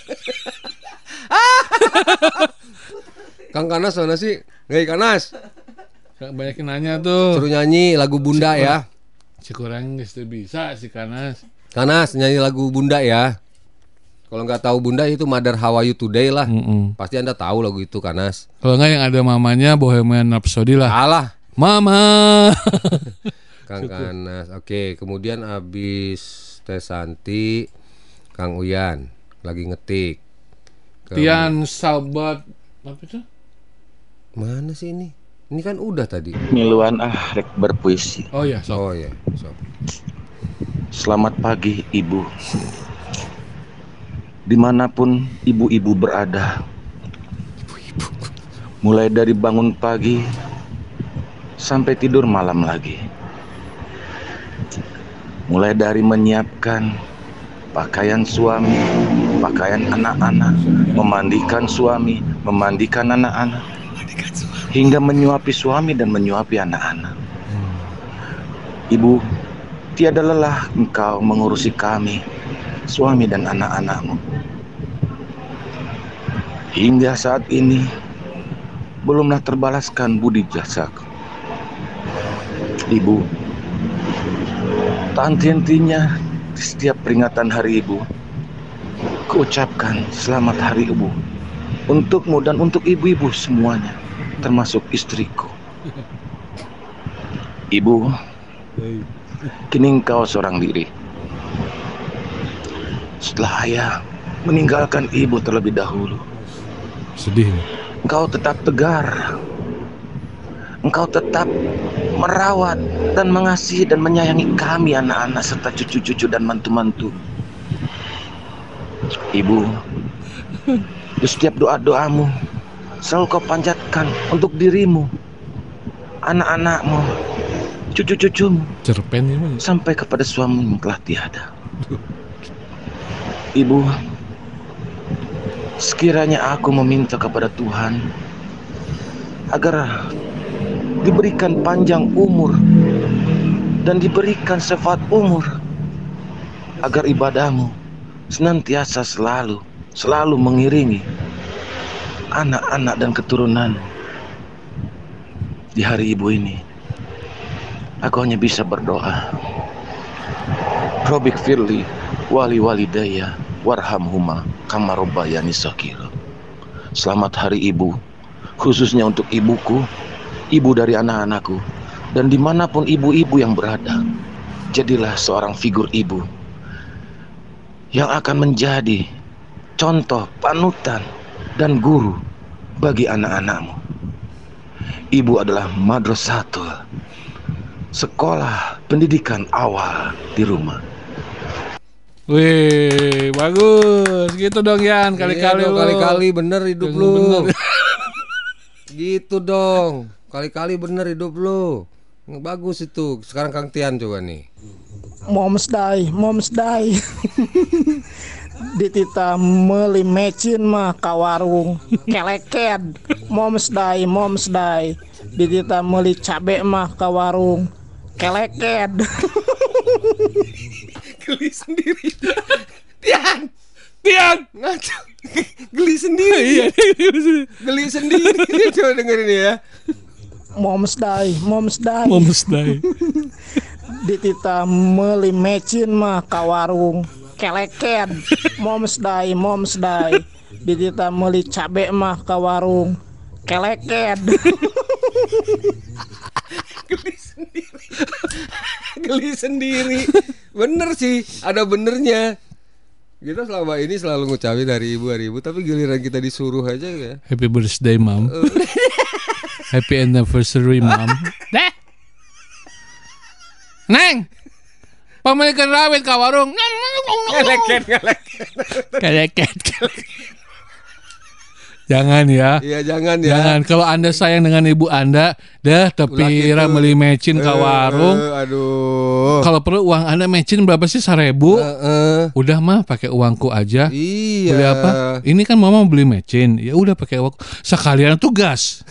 Kang Kanas mana sih? Hei Kanas. Banyak yang nanya tuh. Suruh nyanyi lagu Bunda ya. Kurang bisa si Kanas. Kanas nyanyi lagu Bunda ya. Kalau nggak tahu Bunda itu Mother How Are You Today lah. Pasti Anda tahu lagu itu Kanas. Kalau nggak yang ada mamanya Bohemian Rhapsody lah. Alah, Mama. Kang Kanas. Oke, kemudian abis Teh Santi, Kang Uyan lagi ngetik. Tian Salbat apa itu? Mana sih ini? Ini kan udah tadi. Miluan rek berpuisi. Oh ya, sok. Selamat pagi Ibu. Dimanapun ibu-ibu berada, mulai dari bangun pagi sampai tidur malam lagi, mulai dari menyiapkan pakaian suami, pakaian anak-anak, memandikan suami, memandikan anak-anak, hingga menyuapi suami dan menyuapi anak-anak. Ibu, tiada lelah engkau mengurusi kami, suami dan anak-anakmu. Hingga saat ini belumlah terbalaskan budi jasaku. Ibu, tak henti-hentinya di setiap peringatan hari Ibu, kuucapkan selamat hari Ibu untukmu dan untuk ibu-ibu semuanya, termasuk istriku. Ibu, kini engkau seorang diri. Setelah ayah meninggalkan ibu terlebih dahulu, sedih. Engkau tetap tegar. Engkau tetap merawat dan mengasihi dan menyayangi kami anak-anak serta cucu-cucu dan mantu-mantu. Ibu, di setiap doa-doamu selalu kau panjatkan untuk dirimu, anak-anakmu, cucu-cucumu, cerpen ini sampai kepada suamimu telah tiada. Ibu, sekiranya aku meminta kepada Tuhan agar diberikan panjang umur dan diberikan syafaat umur, agar ibadahmu senantiasa selalu mengiringi anak-anak dan keturunan. Di hari ibu ini, aku hanya bisa berdoa, Robik firli wali walidaya warhamhuma kama rabbayani shaghira. Selamat hari ibu, khususnya untuk ibuku, ibu dari anak-anakku, dan dimanapun ibu-ibu yang berada, jadilah seorang figur ibu yang akan menjadi contoh, panutan, dan guru bagi anak-anakmu. Ibu adalah madrasatul, sekolah pendidikan awal di rumah. Wih, bagus. Gitu dong Yan, kali-kali lu. Kali-kali bener hidup lu. Gitu dong. Kali-kali bener hidup lu. Bagus itu. Sekarang Kang Tian coba nih. Moms die. Ditita meuli mecin mah ka warung keleket. Moms dai. Ditita meuli cabe mah ka warung keleket. Geli sendiri. Tian ngaco. Geli sendiri. Iya, geli sendiri. Coba dengerin ya. Moms dai. Ditita meuli mecin mah ka warung keleket. Moms dai. Ditita meuli cabe mah ka warung keleket. Geli sendiri. Bener sih, ada benernya. Kita selama ini selalu ngucapin hari ibu, tapi giliran kita disuruh aja ya. Happy birthday, Mom. Happy anniversary, Mom. Neng, pemilikan rawit ka warung. Keleket. Jangan ya. Iya, jangan ya. Jangan. Kalau Anda sayang dengan ibu Anda, dah tepira meuli mecin ka warung. Aduh. Kalau perlu uang Anda mecin berapa sih? 1.000. Udah mah pakai uangku aja. Iya. Beli apa? Ini kan mama beli mecin. Ya udah pakai uang. Sekalian tuh gas.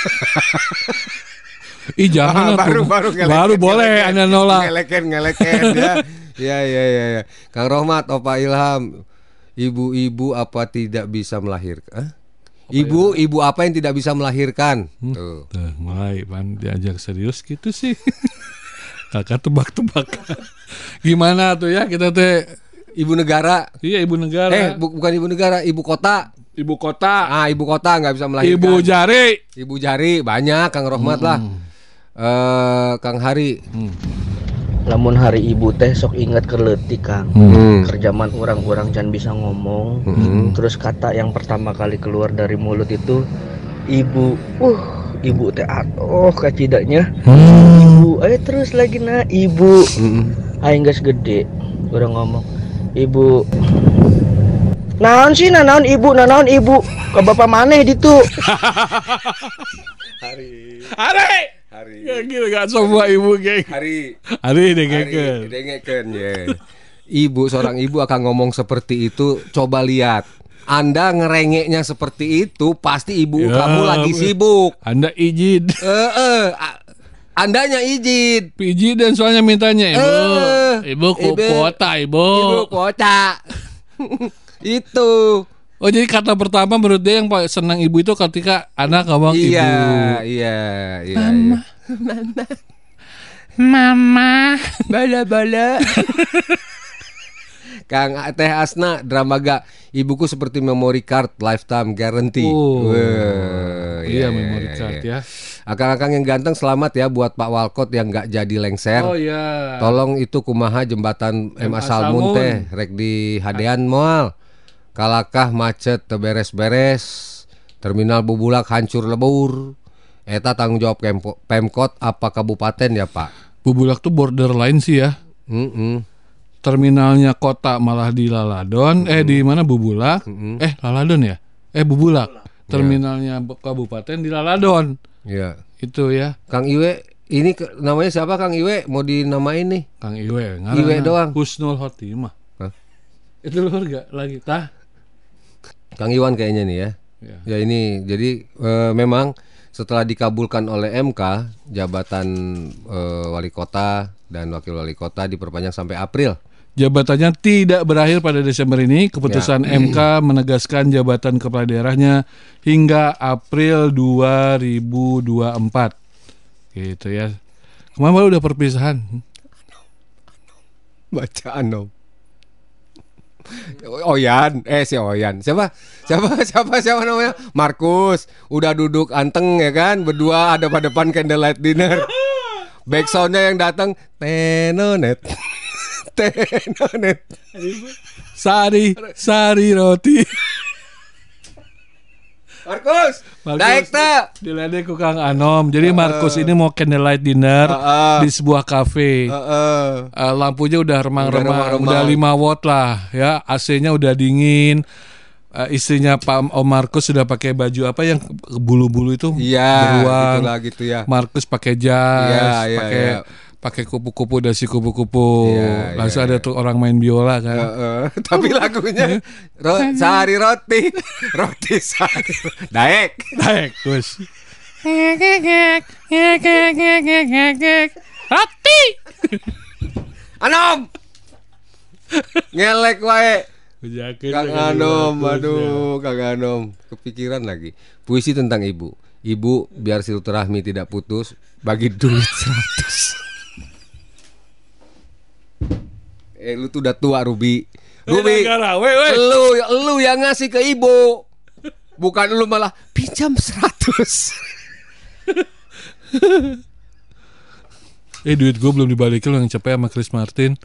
Ih jangan baru boleh Anda nolak. Ngeleken ya. Ya. Kang Rohmat, Opa Ilham. Ibu-ibu apa tidak bisa melahirkan? Ibu apa yang tidak bisa melahirkan? Tuh. Mulai pan diajak serius gitu sih. Kakak tebak-tebakan. Gimana tuh ya kita teh ibu negara? Iya ibu negara. Bukan ibu negara, ibu kota. Ibu kota. Ibu kota nggak bisa melahirkan. Ibu jari banyak. Kang Rohmat lah. Kang Hari. Lamun hari ibu teh sok inget kerleutik Kang. Kerjaman orang-orang can bisa ngomong. Terus kata yang pertama kali keluar dari mulut itu ibu. Ibu teh atoh kacidanya. Ibu, terus lagi na ibu. Aing geus gede. Urang ngomong, "Ibu." Naon ibu? Ka bapak maneh ditu. Hari. Ya gitu gak semua ibu geng. Hari dengekeun ya. Seorang ibu akan ngomong seperti itu. Coba lihat. Anda ngerengeknya seperti itu, pasti ibu kamu lagi sibuk. Anda izin. Andanya izin. Izin dan soalnya mintanya ibu kuota. Ibu kuota. Itu. Oh jadi kata pertama menurut dia yang paling senang ibu itu ketika anak ngomong ibu. Iya. Mama. Bala. Kang Teh Asna Dramaga, ibuku seperti memory card lifetime guarantee. Iya memory card ya. Akang-akang yang ganteng selamat ya buat Pak Walcott yang nggak jadi lengser. Oh iya. Tolong itu kumaha jembatan MA Salmun teh rek di Hadean Moal. Kalakah macet beres-beres. Terminal Bubulak hancur lebur. Eta tanggung jawab Pemkot apa kabupaten ya Pak? Bubulak tuh borderline sih ya. Terminalnya kota malah di Laladon. Di mana Bubulak? Laladon ya? Bubulak. Terminalnya kabupaten di Laladon. Iya. Itu ya. Kang Iwe, ini namanya siapa Kang Iwe? Mau dinamain nih? Kang Iwe. Iwe doang. Husnul Khotimah. Itu luar gak lagi tah? Kang Iwan kayaknya nih ya. Ya ini jadi memang setelah dikabulkan oleh MK jabatan wali kota dan wakil wali kota diperpanjang sampai April. Jabatannya tidak berakhir pada Desember ini. Keputusan MK menegaskan jabatan kepala daerahnya hingga April 2024. Gitu ya. Kemarin baru udah perpisahan. Baca Anom. Oyan, si Oyan. Siapa namanya? Markus. Udah duduk anteng ya kan, berdua ada pada depan candlelight dinner. Backsoundnya yang datang Tenonet. Sari roti. Markus, naik tak? Dilede ku Kang Anom. Jadi Markus ini mau candlelight dinner di sebuah kafe. Lampunya udah remang-remang, udah 5 watt lah ya. AC-nya udah dingin. Istrinya Pak Om Markus sudah pakai baju apa yang bulu-bulu itu? Iya, beruang. Itulah gitu ya. Markus pakai jas, pakai pakai kupu-kupu dasi kupu-kupu. Langsung ada tuh orang main biola kan. Tapi lagunya sehari roti sehari daek Gus. Roti. Anom. Ngelek wae. Kang Anom, Kang Anom. Kepikiran lagi. Puisi tentang ibu. Ibu biar silaturahmi tidak putus, bagi duit 100. Lu tuh udah tua Ruby. Lu yang ngasih ke ibu. Bukan lu malah pinjam 100. Duit gue belum dibalikin lo yang capek sama Chris Martin.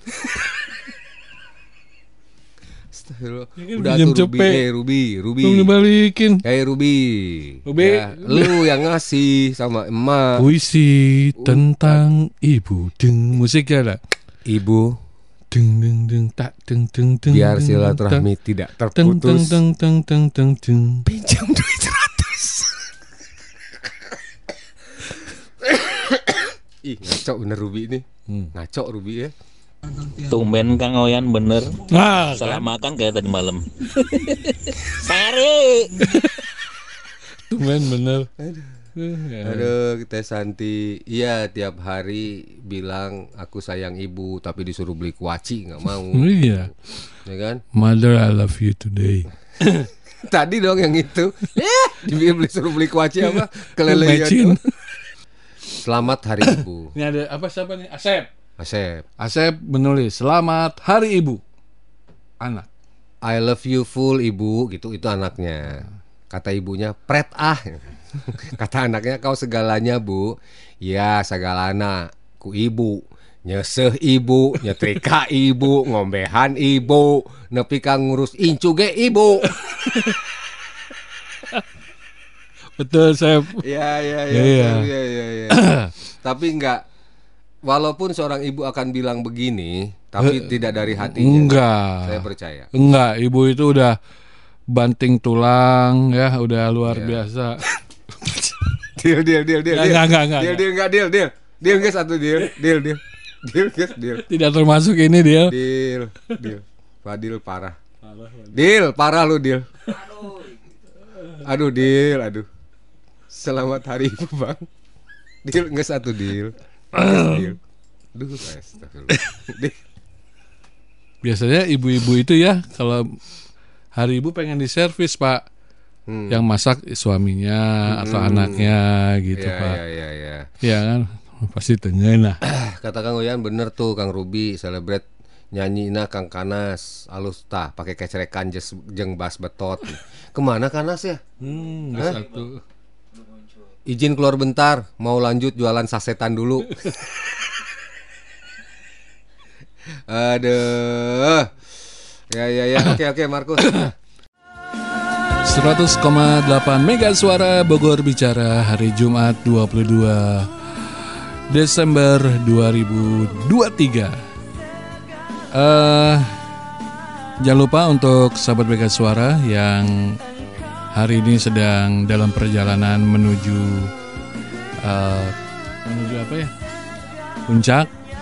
Udah tuh Ruby. Belum dibalikin. Ruby. Ya, lu yang ngasih sama emak. Puisi tentang ibu. Deng musiknya lah. Ibu. Deng deng deng tak deng deng deng. Biar silaturahmi tidak terputus. Deng deng deng deng deng. Pinjam duit 100. Ih, ngaco bener Ruby ini. Ngaco Ruby ya. Tumben Kang Oyan bener. Salah makan kayak tadi malam. Sari. Tumben bener. Aduh, Teh Santi. Iya, tiap hari bilang aku sayang ibu, tapi disuruh beli kuaci nggak mau. Iya. Ya kan? Mother, I love you today. Tadi dong yang itu. Disuruh beli kuaci apa? Kelelehan. Selamat Hari Ibu. Ini ada apa siapa nih? Asep menulis selamat Hari Ibu. Anak. I love you full ibu gitu, itu anaknya. Kata ibunya pret Kata anaknya kau segalanya bu. Ya segalana ku ibu. Nyeseh ibu, nyetrika ibu, ngombehan ibu, nepi ka ngurus incu ge ibu. Betul Sep. Iya. Tapi enggak. Walaupun seorang ibu akan bilang begini, tapi tidak dari hatinya. Enggak. Saya percaya. Enggak, ibu itu udah banting tulang ya, udah luar biasa. Deal. Enggak. Deal guys, satu deal. Tidak termasuk ini deal. Deal. Fadil parah. Deal, parah lu deal. Aduh deal. Selamat Hari Ibu Bang. Deal enggak satu deal. Duh, biasanya ibu-ibu itu ya kalau hari ibu pengen diservis Pak, yang masak suaminya atau anaknya gitu Pak. Iya kan, pasti tengen lah. Kata Kang Oyan bener tuh Kang Ruby, celebrate nyanyiina Kang Kanas alus tah pakai kecerekan jeung bas betot. Kemana Kanas ya? Satu. Izin keluar bentar, mau lanjut jualan sasetan dulu. Aduh. Ya. Oke, Markus. 100,8 Mega Suara Bogor Bicara hari Jumat 22 Desember 2023. Jangan lupa untuk sahabat Mega Suara yang hari ini sedang dalam perjalanan menuju apa ya? Puncak.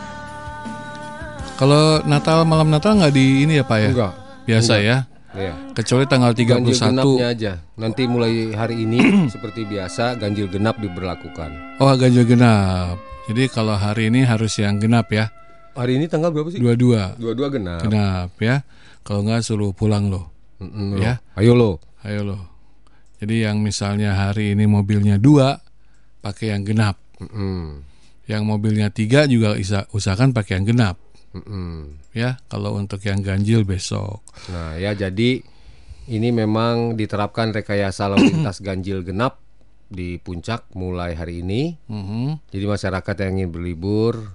Kalau malam Natal nggak di ini ya Pak ya? Enggak. Biasa ya. Iya. Kecuali tanggal 31. Ganjil genapnya aja. Nanti mulai hari ini seperti biasa ganjil genap diberlakukan. Oh, ganjil genap. Jadi kalau hari ini harus yang genap ya. Hari ini tanggal berapa sih? 22 genap. Genap ya. Kalau nggak suruh pulang loh. Ya. Ayo loh. Jadi yang misalnya hari ini mobilnya 2 pakai yang genap. Yang mobilnya 3 juga usahakan pakai yang genap. Ya, kalau untuk yang ganjil besok. Nah, ya jadi ini memang diterapkan rekayasa lalu lintas ganjil genap di puncak mulai hari ini. Jadi masyarakat yang ingin berlibur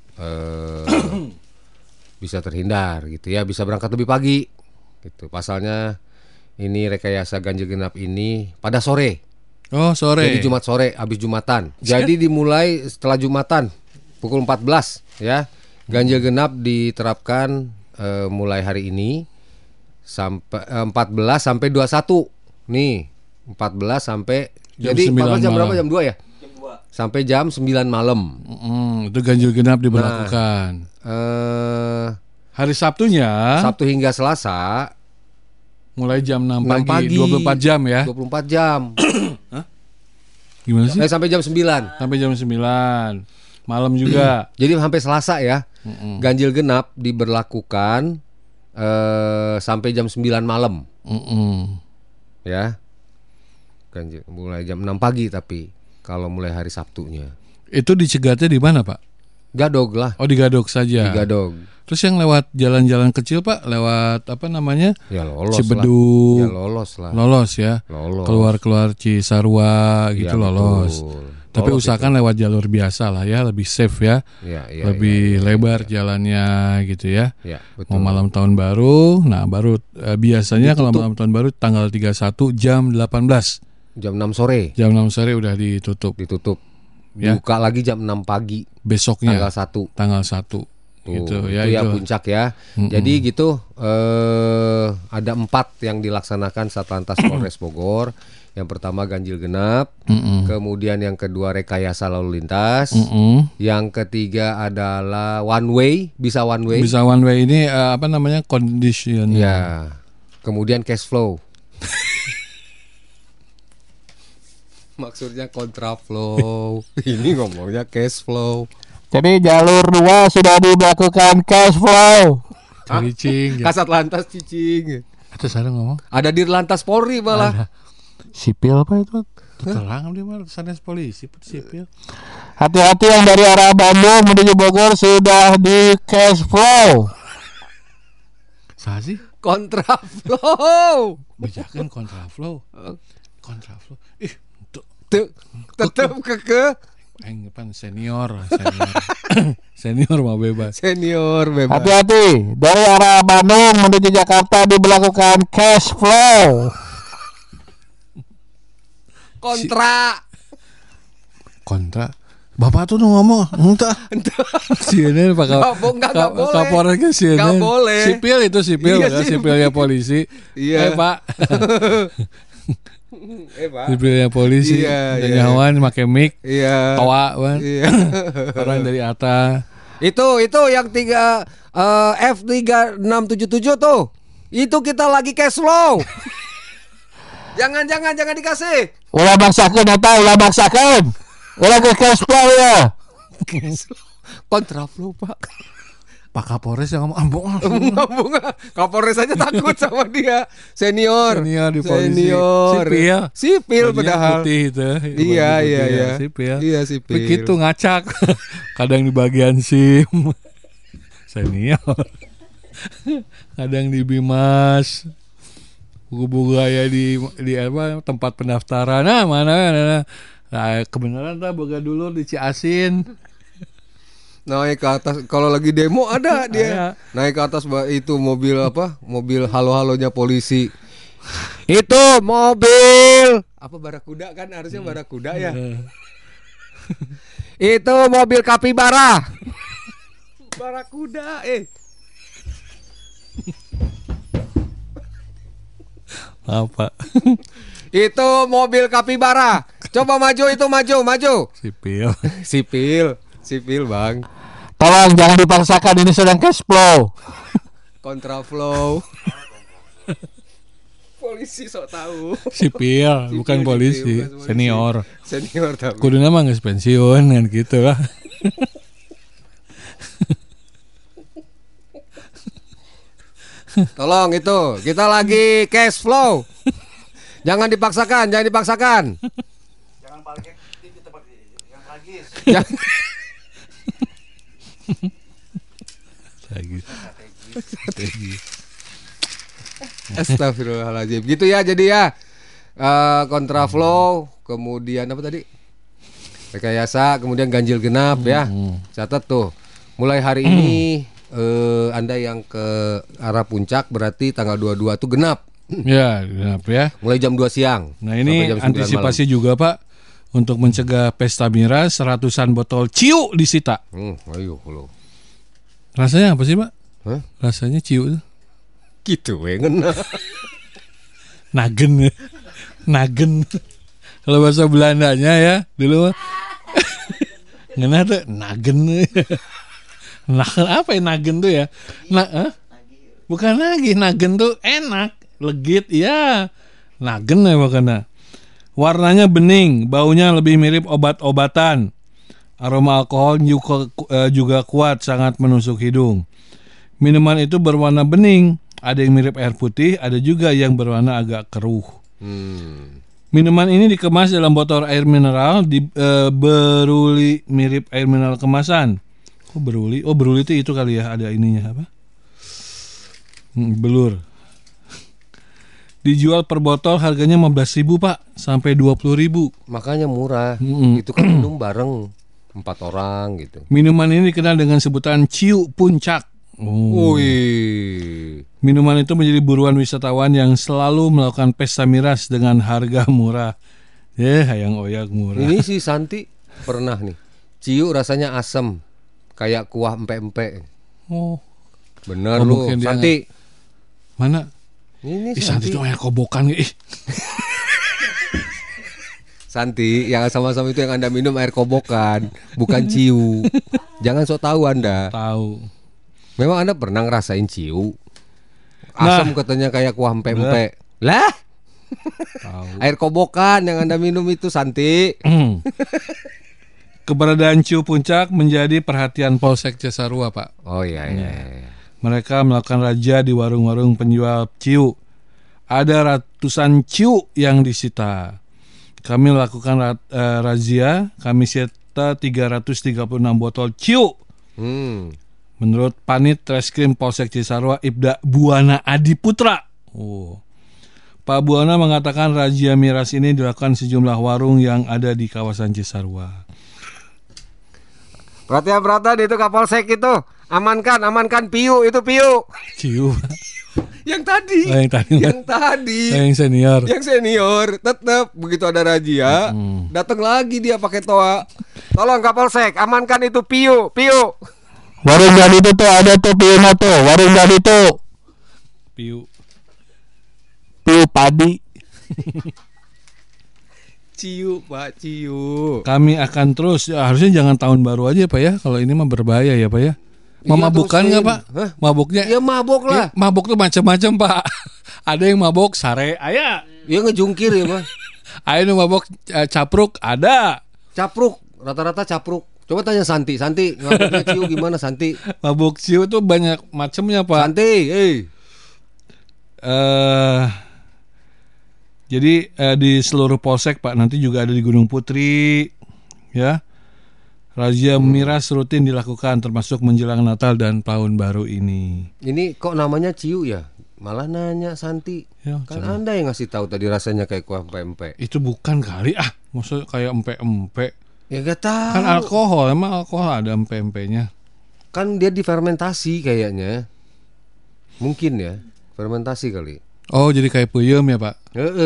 bisa terhindar gitu ya, bisa berangkat lebih pagi. Gitu. Pasalnya ini rekayasa ganjil genap ini pada sore. Oh, sore. Jadi Jumat sore habis Jumatan. Jadi dimulai setelah Jumatan pukul 14 ya. Ganjil genap diterapkan mulai hari ini sampai 14 sampai 21. Nih, 14 sampai jam jadi 14 jam malam. berapa? Jam 2 ya? sampai jam 9 malam. Itu ganjil genap diberlakukan. Hari Sabtunya, Sabtu hingga Selasa mulai jam 6 pagi, 24 jam ya. 24 jam. Hah? Gimana sih? Sampai jam 9. Sampai jam 9. Malam juga. Jadi sampai Selasa ya. Ganjil genap diberlakukan sampai jam 9 malam. Ya. Ganjil mulai jam 6 pagi tapi kalau mulai hari Sabtunya. Itu dicegatnya di mana, Pak? Gadog lah. Oh, di Gadog saja. Di Gadog. Terus yang lewat jalan-jalan kecil, Pak, lewat apa namanya? Ya lolos Cibeduk. lah. Ya lolos lah. Lolos ya. Lolos. Keluar-keluar Cisarua gitu ya, lolos. Betul. Tapi lolos usahakan lewat jalur biasa lah ya, lebih safe ya. Lebih lebar jalannya gitu ya. Ya, betul. Mau malam tahun baru, nah baru biasanya kalau malam tahun baru tanggal 31 jam 18. Jam 6 sore. Jam 6 sore udah ditutup. Ya. Buka lagi jam 6 pagi. Besoknya tanggal 1. Gitu ya, itu ya puncak ya. Jadi gitu ada 4 yang dilaksanakan Satlantas Polres Bogor. Yang pertama ganjil genap, kemudian yang kedua rekayasa lalu lintas, yang ketiga adalah one way, bisa one way. Bisa one way ini apa namanya condition. Ya. Kemudian cash flow. Maksudnya kontraflow. Ini ngomongnya cash flow. Jadi jalur 2 sudah dilakukan cash flow. Cicing. Kasat lantas cicing. Atau saya ngomong? Ada di Lantas Polri malah. Sipil apa itu? Terang dia mah sanes polisi sipil. Hati-hati yang dari arah Bandung menuju Bogor sudah di cash flow. Sah sih? Kontraflow. Bejakan kontraflow. Kontraflow. Ih, tetap keke. Pan senior. Senior mah bebas. Senior bebas. Hati-hati dari arah Bandung menuju Jakarta diberlakukan cash flow. Kontra. Bapak tuh ngomong entah. CNN Pak Kapolres ke CNN. Enggak boleh. Sipil itu sipil ya, sipilnya polisi. Iya. Pak. Pak. Sipilnya polisi. Nyawan pakai mic. Iya. Tawa kan. Iya. Orang dari atas. Itu yang 3 F3677 tuh. Itu kita lagi cash flow. Jangan dikasih. Ulah maksakeun eta, ulah maksakeun. Ulah ke cash flow ya. Kontraflow, Pak. Pak Kapolres yang ngomong ambung. Kapolres aja takut sama dia. Senior di polisi. Sipil padahal. Putih itu. Iya. Sipil. Iya, sipil. Begitu ngacak. Kadang di bagian SIM. Senior. Kadang di Bimas. Buku-buku kayak di apa tempat pendaftaran. Mana. Nah, kebenaran tak boga dulu di Ciasin. Naik ke atas kalau lagi demo ada dia. Naik ke atas itu mobil apa? Mobil halo-halonya polisi. Itu mobil apa Barakuda kan harusnya Barakuda ya. Itu mobil Kapibara. Barakuda Apa? Itu mobil Kapibara. Coba maju itu maju. Sipil, Bang. Tolong jangan dipaksakan, ini sedang cash flow. Kontraflow. Polisi sok tahu. Sipil, bukan polisi. Senior tapi. Kuduna mah geus pensiun kan gitu lah. Tolong itu, kita lagi cash flow. Jangan dipaksakan. Jangan parkir di tempat yang tragis. Strategi. Astagfirullahaladzim. Gitu ya jadi ya. Kontraflow, kemudian apa tadi? Rekayasa, kemudian ganjil genap ya. Catat tuh. Mulai hari ini Anda yang ke arah puncak berarti tanggal 22 itu genap. Ya, genap ya. Mulai jam 2 siang. Nah, ini antisipasi juga, Pak, untuk mencegah pesta miras, ratusan botol ciu disita. Ayo lo. Rasanya apa sih, Pak? Hah? Rasanya ciu itu. Gitu ngena. Nagen. Kalau bahasa Belandanya ya, dulu mah Ngena tuh nagen. Nagen apa ya nagen tuh ya? Bukan lagi nagen tuh enak, legit ya. Nagen ya makanya. Warnanya bening, baunya lebih mirip obat-obatan. Aroma alkohol juga kuat, sangat menusuk hidung. Minuman itu berwarna bening, ada yang mirip air putih, ada juga yang berwarna agak keruh. Minuman ini dikemas dalam botol air mineral, beruli mirip air mineral kemasan. Oh beruli, beruli itu kali ya, ada ininya apa? Belur. Dijual per botol harganya 15.000 Pak, sampai 20.000. Makanya murah. Itu kan minum bareng 4 orang gitu. Minuman ini dikenal dengan sebutan Ciu Puncak. Minuman itu menjadi buruan wisatawan yang selalu melakukan pesta miras dengan harga murah. Hayang oyak murah. Ini si Santi pernah nih. Ciu rasanya asam, kayak kuah empe-empe. Bener lu, Santi. Mana? Ini Santi itu kayak kobokan ih. Santi, yang sama-sama itu yang Anda minum air kobokan, bukan ciu. Jangan sok tahu Anda. Tahu. Memang Anda pernah ngerasain ciu? Asam katanya kayak kuah empe-empe. Lah? Air kobokan yang Anda minum itu Santi. Keberadaan Ciu Puncak menjadi perhatian Polsek Cisarua, Pak. Oh iya. Mereka melakukan razia di warung-warung penjual ciu. Ada ratusan ciu yang disita. Kami melakukan razia, kami sita 336 botol ciu. Menurut Panit Reskrim Polsek Cisarua Ibda Buana Adiputra. Pak Buana mengatakan razia miras ini dilakukan sejumlah warung yang ada di kawasan Cisarua. Perhatian itu Kapolsek itu. Amankan piu itu piu. Ciu. Yang tadi. Yang senior. Tetap begitu ada razia, datang lagi dia pakai toa. Tolong Kapolsek, amankan itu piu. Warung jadi itu tuh ada tuh piu tuh. Warung jadi tuh. Piu padi. Ciu Pak, ciu. Kami akan terus, harusnya jangan tahun baru aja Pak ya. Kalau ini mah berbahaya ya Pak ya. Mabukkan nggak Pak? Mabuknya? Ya mabuk lah. Ya, mabuk tuh macam-macam Pak. Ada yang mabuk sare, ayah. Ya ngejungkir ya Pak. Ada yang mabuk capruk, ada. Capruk, rata-rata capruk. Coba tanya Santi, mabuknya ciu gimana Santi? Mabuk ciu tuh banyak macamnya Pak. Santi, Jadi di seluruh polsek Pak, nanti juga ada di Gunung Putri, ya. Razia miras rutin dilakukan termasuk menjelang Natal dan Tahun Baru ini. Ini kok namanya ciu ya? Malah nanya Santi. Ya, kan coba. Anda yang ngasih tahu tadi rasanya kayak kuah empe-empe. Itu bukan kali maksudnya kayak empe-empe. Ya gak tahu. Kan alkohol, emang alkohol ada empe-empenya. Kan dia difermentasi kayaknya. Mungkin ya, fermentasi kali. Oh, jadi kayak puyem ya, Pak?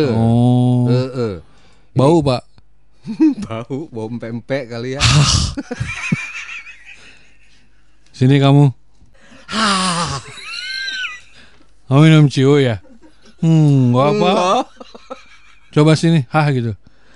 Bau, Pak? Bau empe-empe kali ya. Sini kamu. Kamu minum ciu ya? Gak apa. Coba sini, gitu.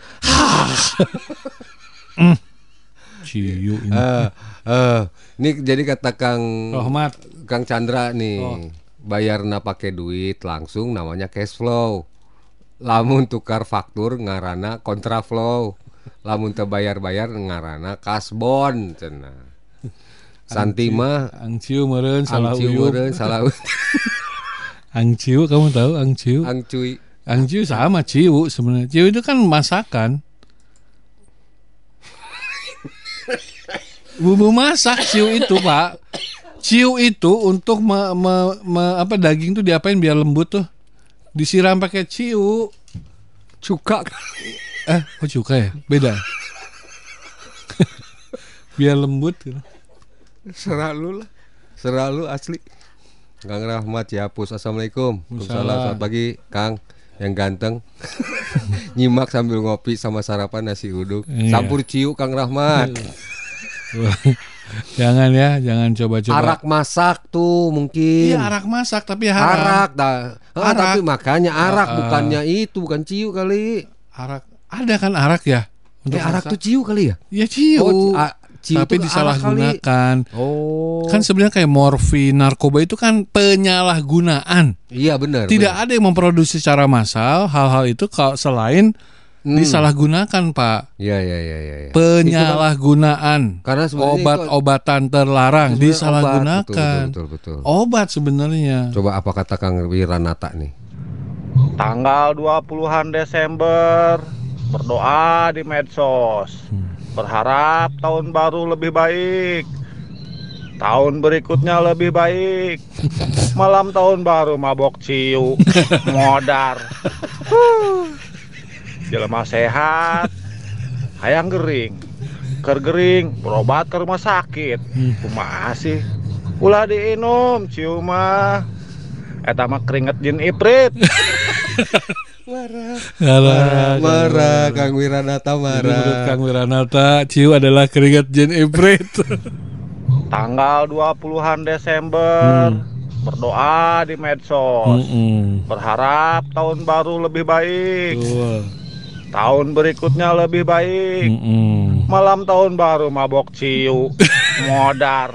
Ciu ini. Ini jadi kata Kang Rohmat, Kang Chandra nih. Bayarna pakai duit langsung namanya cash flow. Lamun tukar faktur ngarana kontraflow. Lamun teu bayar-bayar ngarana kasbon cenah. Santi mah angciu meureun salah uyup. Angciu kamu tahu angciu? Angciu sama ciu sebenarnya. Ciu itu kan masakan. Bumbu masak ciu itu, Pak. Ciu itu untuk daging tuh diapain biar lembut tuh? Disiram pakai ciu. Cuka. Kok cuka ya? Beda. Biar lembut gitu. Seralu asli. Kang Rahmat Yapus, assalamualaikum. Waalaikumsalam. Selamat pagi Kang yang ganteng. Nyimak sambil ngopi sama sarapan nasi uduk. Campur ciu Kang Rahmat. Jangan coba-coba. Arak masak tuh mungkin. Iya, arak masak tapi haram. Tapi makanya arak bukannya itu, bukan ciu kali. Arak ada kan arak ya? Untuk arak tuh ciu kali ya? Ya ciu. tapi disalahgunakan. Kan sebenarnya kayak morfin, narkoba itu kan penyalahgunaan. Iya benar. Tidak ada yang memproduksi secara massal hal-hal itu kalau selain disalahgunakan, Pak. Iya. Penyalahgunaan. Karena obat-obatan terlarang disalahgunakan. Betul. Obat sebenarnya. Coba apa kata Kang Wiranata nih? Tanggal 20-an Desember berdoa di medsos. Berharap tahun baru lebih baik. Tahun berikutnya lebih baik. Malam tahun baru mabok ciu, modar. Jelema sehat, hayang gering. Keur gering, berobat ke rumah sakit. Kumaha sih? Ulah diinum ciu mah. Eta mah keringet jin iprit. Marah, Kang Wiranata marah. Menurut Kang Wiranata, ciu adalah keringat jin ibrit. Tanggal 20-an Desember berdoa di medsos. Berharap tahun baru lebih baik. Tahun berikutnya lebih baik. Malam tahun baru mabok ciu, modar.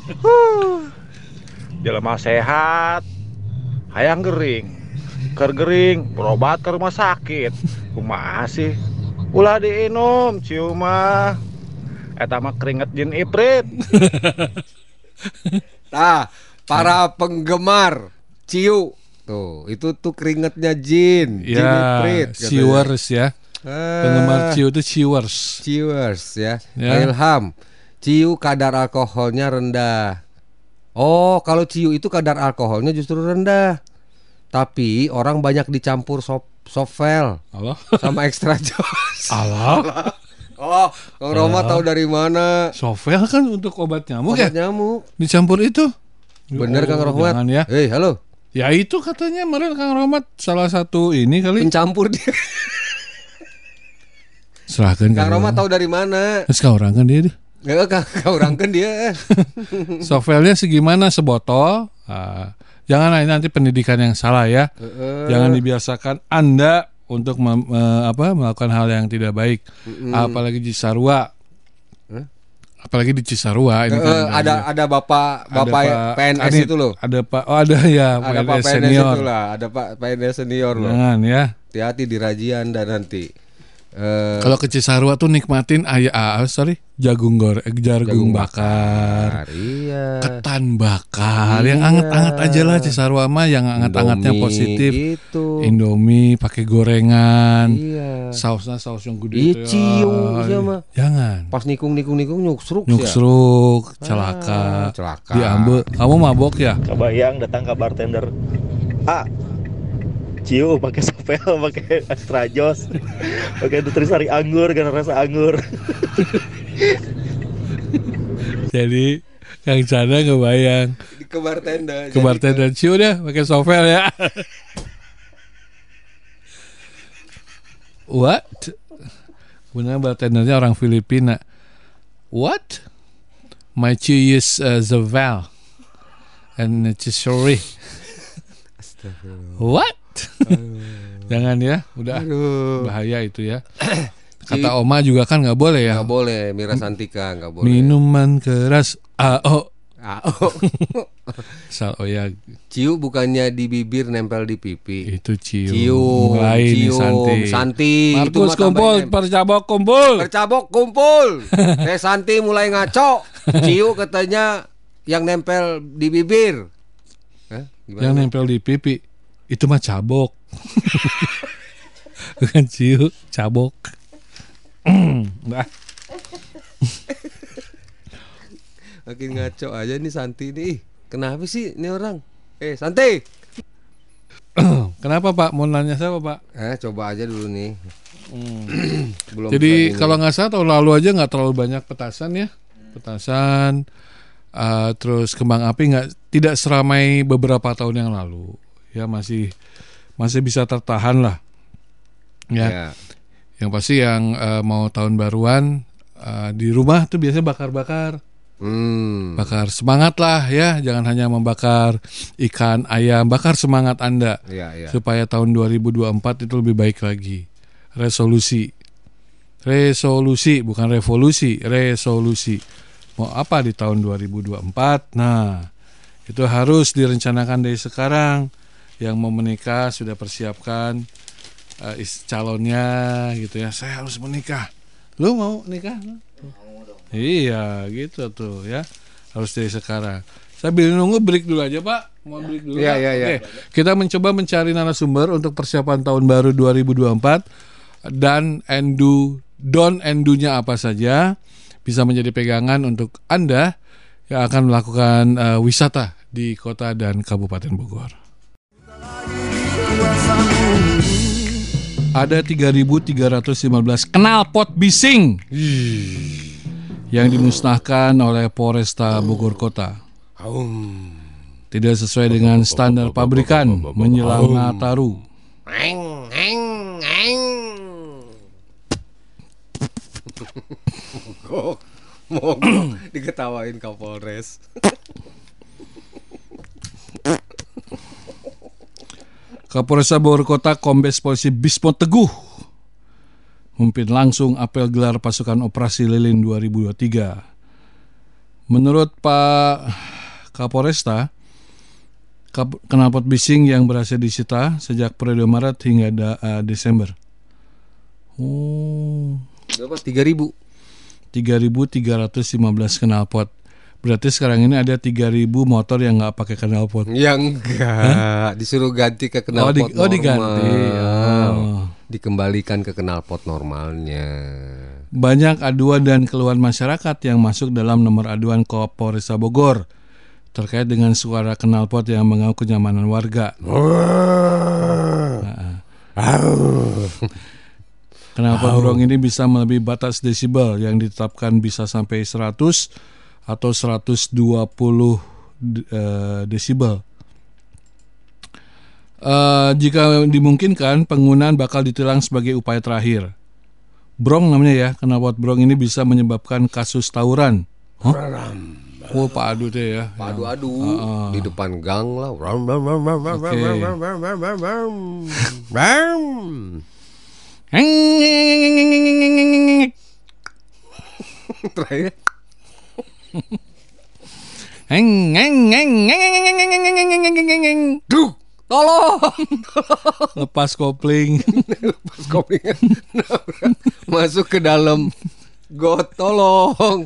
Jelema sehat, hayang gering. Keur gering, berobat ke rumah sakit. Kumaha sih? Ulah diinum ciu mah. Eta mah keringet jin iprit. Para penggemar ciu. Tuh, itu tuh keringetnya jin iprit. Ciwers ya. Penggemar ciu itu ciwers. Ciwers ya. Ilham. Ciu kadar alkoholnya rendah. Oh, kalau ciu itu kadar alkoholnya justru rendah. Tapi orang banyak dicampur sovel sama extra jos. Allah. Oh, Kang Roma tahu dari mana? Sovel kan untuk obat nyamuk obat nyamuk. Dicampur itu. Bener Kang Rohmat. Jangan ya. Halo. Ya itu katanya kemarin Kang Rohmat salah satu ini kali pencampur dia. Serahkan Kang Rohmat tahu dari mana? Terus kau orangkan dia. Ya kau orangkan dia. Sovelnya segimana sebotol? Jangan nanti pendidikan yang salah ya. Jangan dibiasakan Anda untuk melakukan hal yang tidak baik. Apalagi di Cisarua. Apalagi di Cisarua ini ada bapak PNS itu loh. Ada PNS senior. Ada Pak PNS senior loh. Jangan ya. Hati-hati di rajian dan nanti. Kalau ke Cisarua tuh nikmatin jagung bakar, iya. ketan bakar, yang anget-anget aja lah Cisarua mah, yang anget-angetnya positif. Itu. Indomie pakai gorengan, sausnya saus yang gede. Cium sama. Jangan. Pas nikung nyuksruk, celaka. Diambil. Kamu mabok ya? Coba yang datang ke bartender. Ciu pakai sovel, pakai extra jos, pakai nutrisari anggur karena rasa anggur. Jadi Kang Chandra ngebayang ke bartender ciu dah pakai sovel ya. What? Benar bartendernya orang Filipina. What? My ciu is Zaval and Chisori. What? Jangan ya, udah. Bahaya itu ya. Kata Oma juga kan nggak boleh ya. Nggak boleh, Mira Santika nggak boleh. Minuman keras AO. Ya. Ciu bukannya di bibir nempel di pipi. Itu cium. Mulai Santi. Markus kumpul, percabok kumpul. Santi mulai ngaco. Ciu katanya yang nempel di bibir. Yang nempel di pipi. Itu mah cabok. Bukan ciu, cabok. Makin ngaco aja nih Santi nih. Kenapa sih ini orang? Santi. Kenapa Pak? Mau nanya siapa Pak? Coba aja dulu nih. Belum. Jadi kalau nggak salah tahun lalu aja nggak terlalu banyak petasan ya. Terus kembang api tidak seramai beberapa tahun yang lalu. Ya masih bisa tertahan lah ya. Yang pasti yang mau tahun baruan di rumah tuh biasanya bakar bakar semangat lah ya, jangan hanya membakar ikan ayam, bakar semangat Anda supaya tahun 2024 itu lebih baik lagi. Resolusi Resolusi, bukan revolusi, resolusi. Mau apa di tahun 2024? Nah, itu harus direncanakan dari sekarang. Yang mau menikah sudah persiapkan calonnya gitu ya. Saya harus menikah. Lu mau nikah? Iya, gitu tuh ya. Harus dari sekarang. Sambil nunggu break dulu aja, Pak. Mau break dulu. Iya. Oke. Kita mencoba mencari narasumber untuk persiapan tahun baru 2024 dan don and do-nya apa saja bisa menjadi pegangan untuk Anda yang akan melakukan wisata di kota dan Kabupaten Bogor. Ada 3.315 knalpot bising yang dimusnahkan oleh Polresta Bogor Kota. Tidak sesuai dengan standar pabrikan menjelang Nataru. Mogok diketawain Kapolres. Kapolresta Bogor Kota Kombes Polisi Bismo Teguh memimpin langsung apel gelar pasukan operasi lilin 2023. Menurut Pak Kapolresta, knalpot bising yang berhasil disita sejak periode Maret hingga Desember. Berapa? 3.315 knalpot. Berarti sekarang ini ada 3.000 motor yang nggak pakai knalpot. Ya enggak, disuruh ganti ke knalpot normal. Diganti. Dikembalikan ke knalpot normalnya. Banyak aduan dan keluhan masyarakat yang masuk dalam nomor aduan Kapolresta Bogor terkait dengan suara knalpot yang mengganggu kenyamanan warga. Knalpot burung ini bisa melebihi batas desibel yang ditetapkan bisa sampai 100 atau 120 desibel. Jika dimungkinkan, penggunaan bakal ditilang sebagai upaya terakhir. Brong namanya ya, knalpot brong ini bisa menyebabkan kasus tawuran. Oh, Pak Adu deh ya. Pak Adu di depan gang lah. Terakhir. Duh, tolong. Lepas kopling. Masuk ke dalam got, tolong.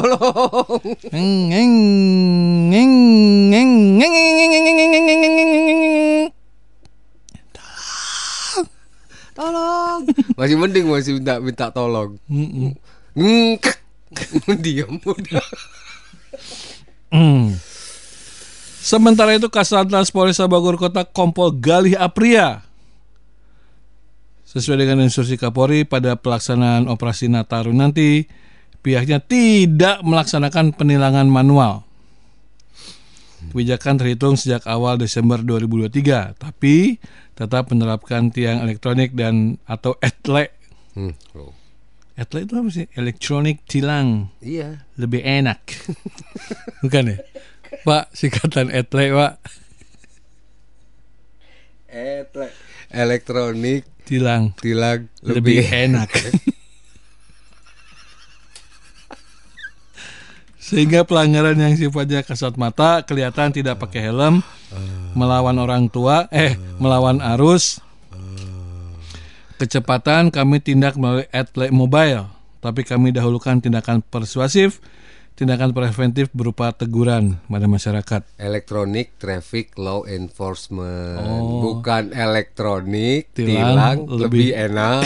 Tolong. Masih mending masih minta tolong. Diam udah. Sementara itu Kasatlantas Polresta Bogor Kota Kompol Galih Apria sesuai dengan instruksi Kapolri pada pelaksanaan operasi Nataru nanti pihaknya tidak melaksanakan penilangan manual. Kebijakan terhitung sejak awal Desember 2023 tapi tetap menerapkan tiang elektronik dan atau ETLE. ETLE itu apa sih? Elektronik tilang. Iya. Lebih enak. Bukan ya? Pak, singkatan ETLE, Pak. ETLE. Elektronik tilang lebih enak. Sehingga pelanggaran yang sifatnya kasat mata, kelihatan tidak pakai helm, melawan orang tua, melawan arus, kecepatan kami tindak melalui ETLE Mobile, tapi kami dahulukan tindakan persuasif, tindakan preventif berupa teguran pada masyarakat. Electronic Traffic Law Enforcement, bukan elektronik tilang lebih enak.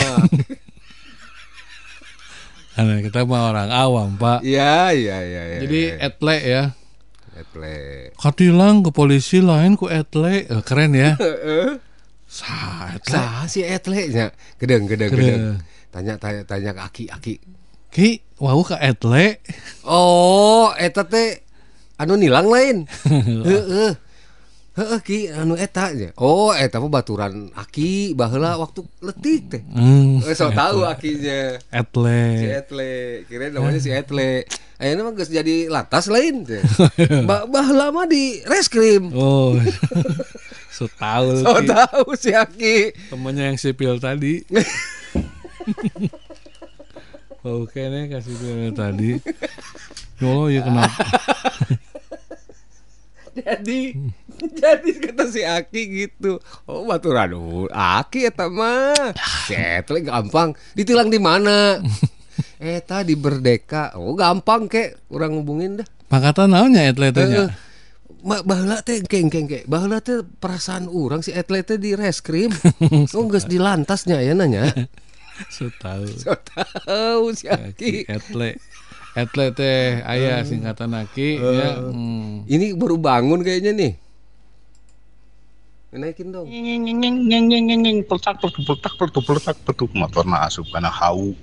Karena kita mah orang awam, Pak. Iya. Jadi ETLE ya. ETLE. Katilang ke polisi lain ku ETLE, keren ya. Sah si ETLE nya. Gedeng. Tanya ke Aki. Ki, wau ka ETLE. Oh, eta teh anu nilang lain. Heeh. Ki anu eta nya. Oh, eta mah baturan Aki baheula waktu letik teh. So tahu Akinya. ETLE. Si ETLE. Kirain namanya si ETLE. Ayeuna mah geus jadi latas lain teh. Baheula mah di reskrim. Oh. So tahu si Aki. Temennya yang sipil tadi. Oke nih kasih dulu tadi. Oh ya kenapa? Jadi kata si Aki gitu. Oh baturan Aki eta mah. Cetle gampang. Ditilang di mana? Eta di Berdeka. Oh gampang kek. Urang ngubungin dah. Pakatan naonnya etletnya? Baheula teh keng. Baheula teh perasaan urang si etlete di reskrim. Oh geus di lantasnya ya nanya. So tahu si Aki. Etle teh aya singkatan Aki ya. Ini baru bangun kayaknya nih. Naikin dong. Nyeng peletak motorna asup kana hau.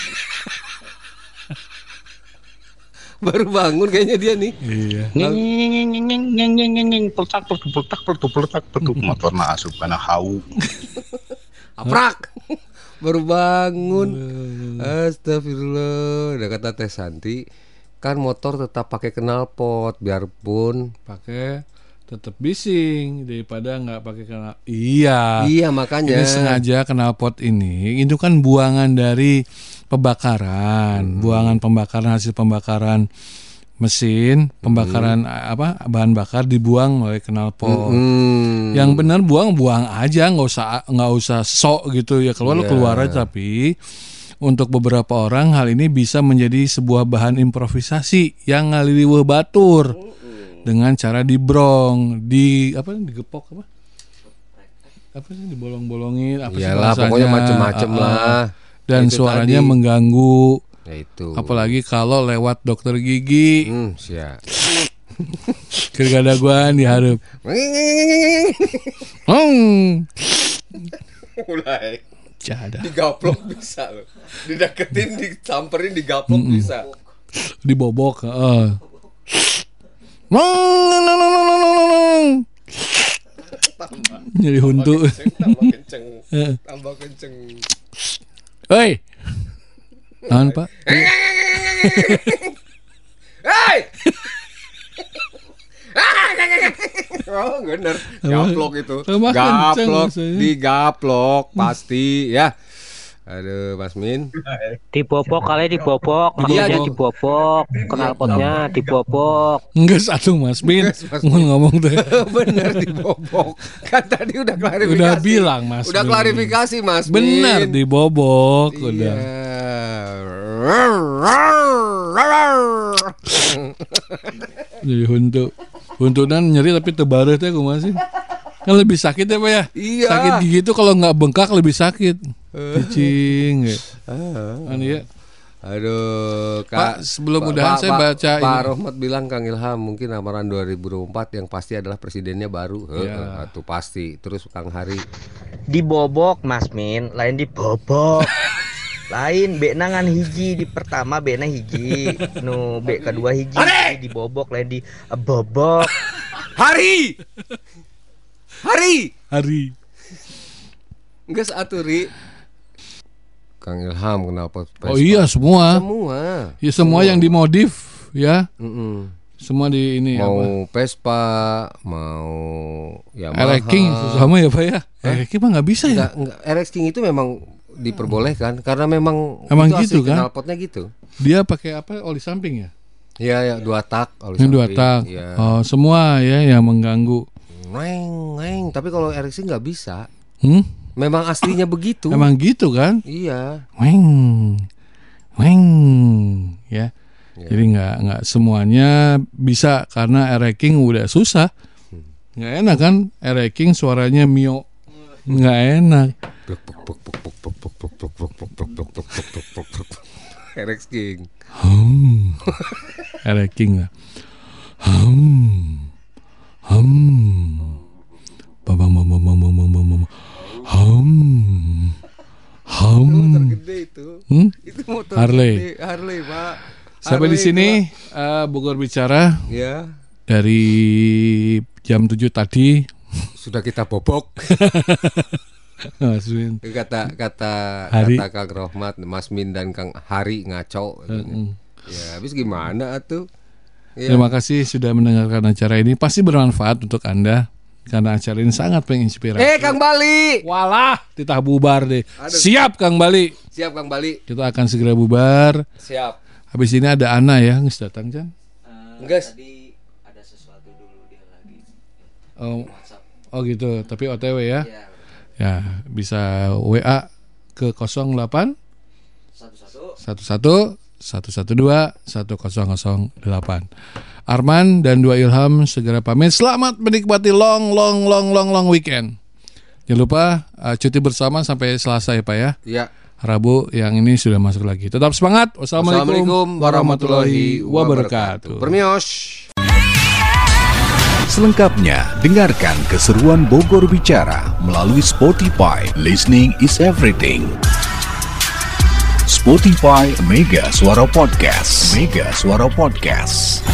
Baru bangun kayaknya dia nih. Iya. Nyeng peletak motorna asup kana hau. Aprak. Baru bangun. Astagfirullah. Udah kata Teh Santi, kan motor tetap pakai knalpot biarpun pakai tetap bising daripada nggak pakai knalpot. Iya makanya ini sengaja knalpot ini itu kan buangan dari pembakaran, buangan pembakaran hasil pembakaran mesin, pembakaran bahan bakar dibuang oleh knalpot. Yang benar buang aja, nggak usah sok gitu ya, keluar aja. Tapi untuk beberapa orang hal ini bisa menjadi sebuah bahan improvisasi yang ngaliliweuh batur dengan cara dibrong, digepok apa sih, dibolong-bolongin apa sih bahasanya? Pokoknya macem-macem lah. Dan itu suaranya tadi mengganggu. Ya itu. Apalagi kalau lewat dokter gigi. Siap. Kergadaguan diharap. Mulai. Jada. Digaplok bisa loh. Dideketin, disamperin, digaplok bisa. Dibobok. Jadi huntu. Tambah kenceng. Hei. Nahan Pak? Hei. Oh bener. Gaplok itu. Gaplok, digaplok pasti ya. Aduh, Mas Min. Dibobok kali dibobok, maksudnya dibobok, knalpotnya dibobok. Enggak satu Mas Min. Ngomong tuh. Bener dibobok. Kan tadi udah klarifikasi. Udah bilang Mas. Udah klarifikasi Mas Min. Bener dibobok udah. Jadi huntunan nyeri tapi tebareh teh kumaha sih? Kan lebih sakit ya Pak ya? Iya. Sakit gigi itu kalau nggak bengkak lebih sakit. Cicing ya. Ya. Aduh, Pak, sebelum udahan saya baca Pak Rohmat bilang Kang Ilham mungkin amaran 2024 yang pasti adalah presidennya baru. Itu pasti. Terus Kang Hari dibobok Mas Min, lain dibobok. Lain B nangan hiji di pertama B na hiji, nu B kedua hiji dibobok, lain di bobok. Hari. Enggak saturi. Kang Ilham kenapa? Oh iya semua. Ya semua yang dimodif ya. Semua di ini mau Vespa, mau Yamaha. RX King sama ya Pak ya. RX King mah nggak bisa ya. Enggak, RX King itu memang diperbolehkan karena memang gitu kan. Knalpotnya gitu. Dia pakai apa? Oli samping ya? Iya, 2 tak oli samping. 2 tak. Ya. Oh, semua ya yang mengganggu. Neng. Tapi kalau RX King nggak bisa. Memang aslinya begitu. Memang gitu kan? Iya. Weng. Ya. Jadi nggak semuanya bisa karena RX King udah susah. Nggak enak kan? RX King suaranya mio. Nggak enak. RX King. RX King lah. Motor gede itu. Itu motor Harley. Harley, Pak. Sampai di sini Bogor Bicara. Ya. Dari jam 7 tadi sudah kita bobok. Kata Kang Rohmat, Mas Min dan Kang Hari ngaco. Ya, habis gimana atuh? Ya. Terima kasih sudah mendengarkan acara ini. Pasti bermanfaat untuk Anda. Karena acara ini sangat menginspirasi. Kang Bali. Walah, titah bubar deh. Aduh. Siap Kang Bali. Siap Kang Bali. Kita akan segera bubar. Siap. Habis ini ada Ana ya, nges datang Jan. Nges. Tadi ada sesuatu dulu dia lagi. Oh gitu, tapi OTW ya. Ya, bisa WA ke 08 11 112 1008. Arman dan Dua Ilham segera pamit. Selamat menikmati long weekend. Jangan lupa cuti bersama sampai Selasa ya Pak ya. Iya. Rabu yang ini sudah masuk lagi. Tetap semangat. Wassalamualaikum warahmatullahi wabarakatuh. Permios. Selengkapnya dengarkan keseruan Bogor Bicara melalui Spotify. Listening is everything. Spotify Mega Suara Podcast. Mega Suara Podcast.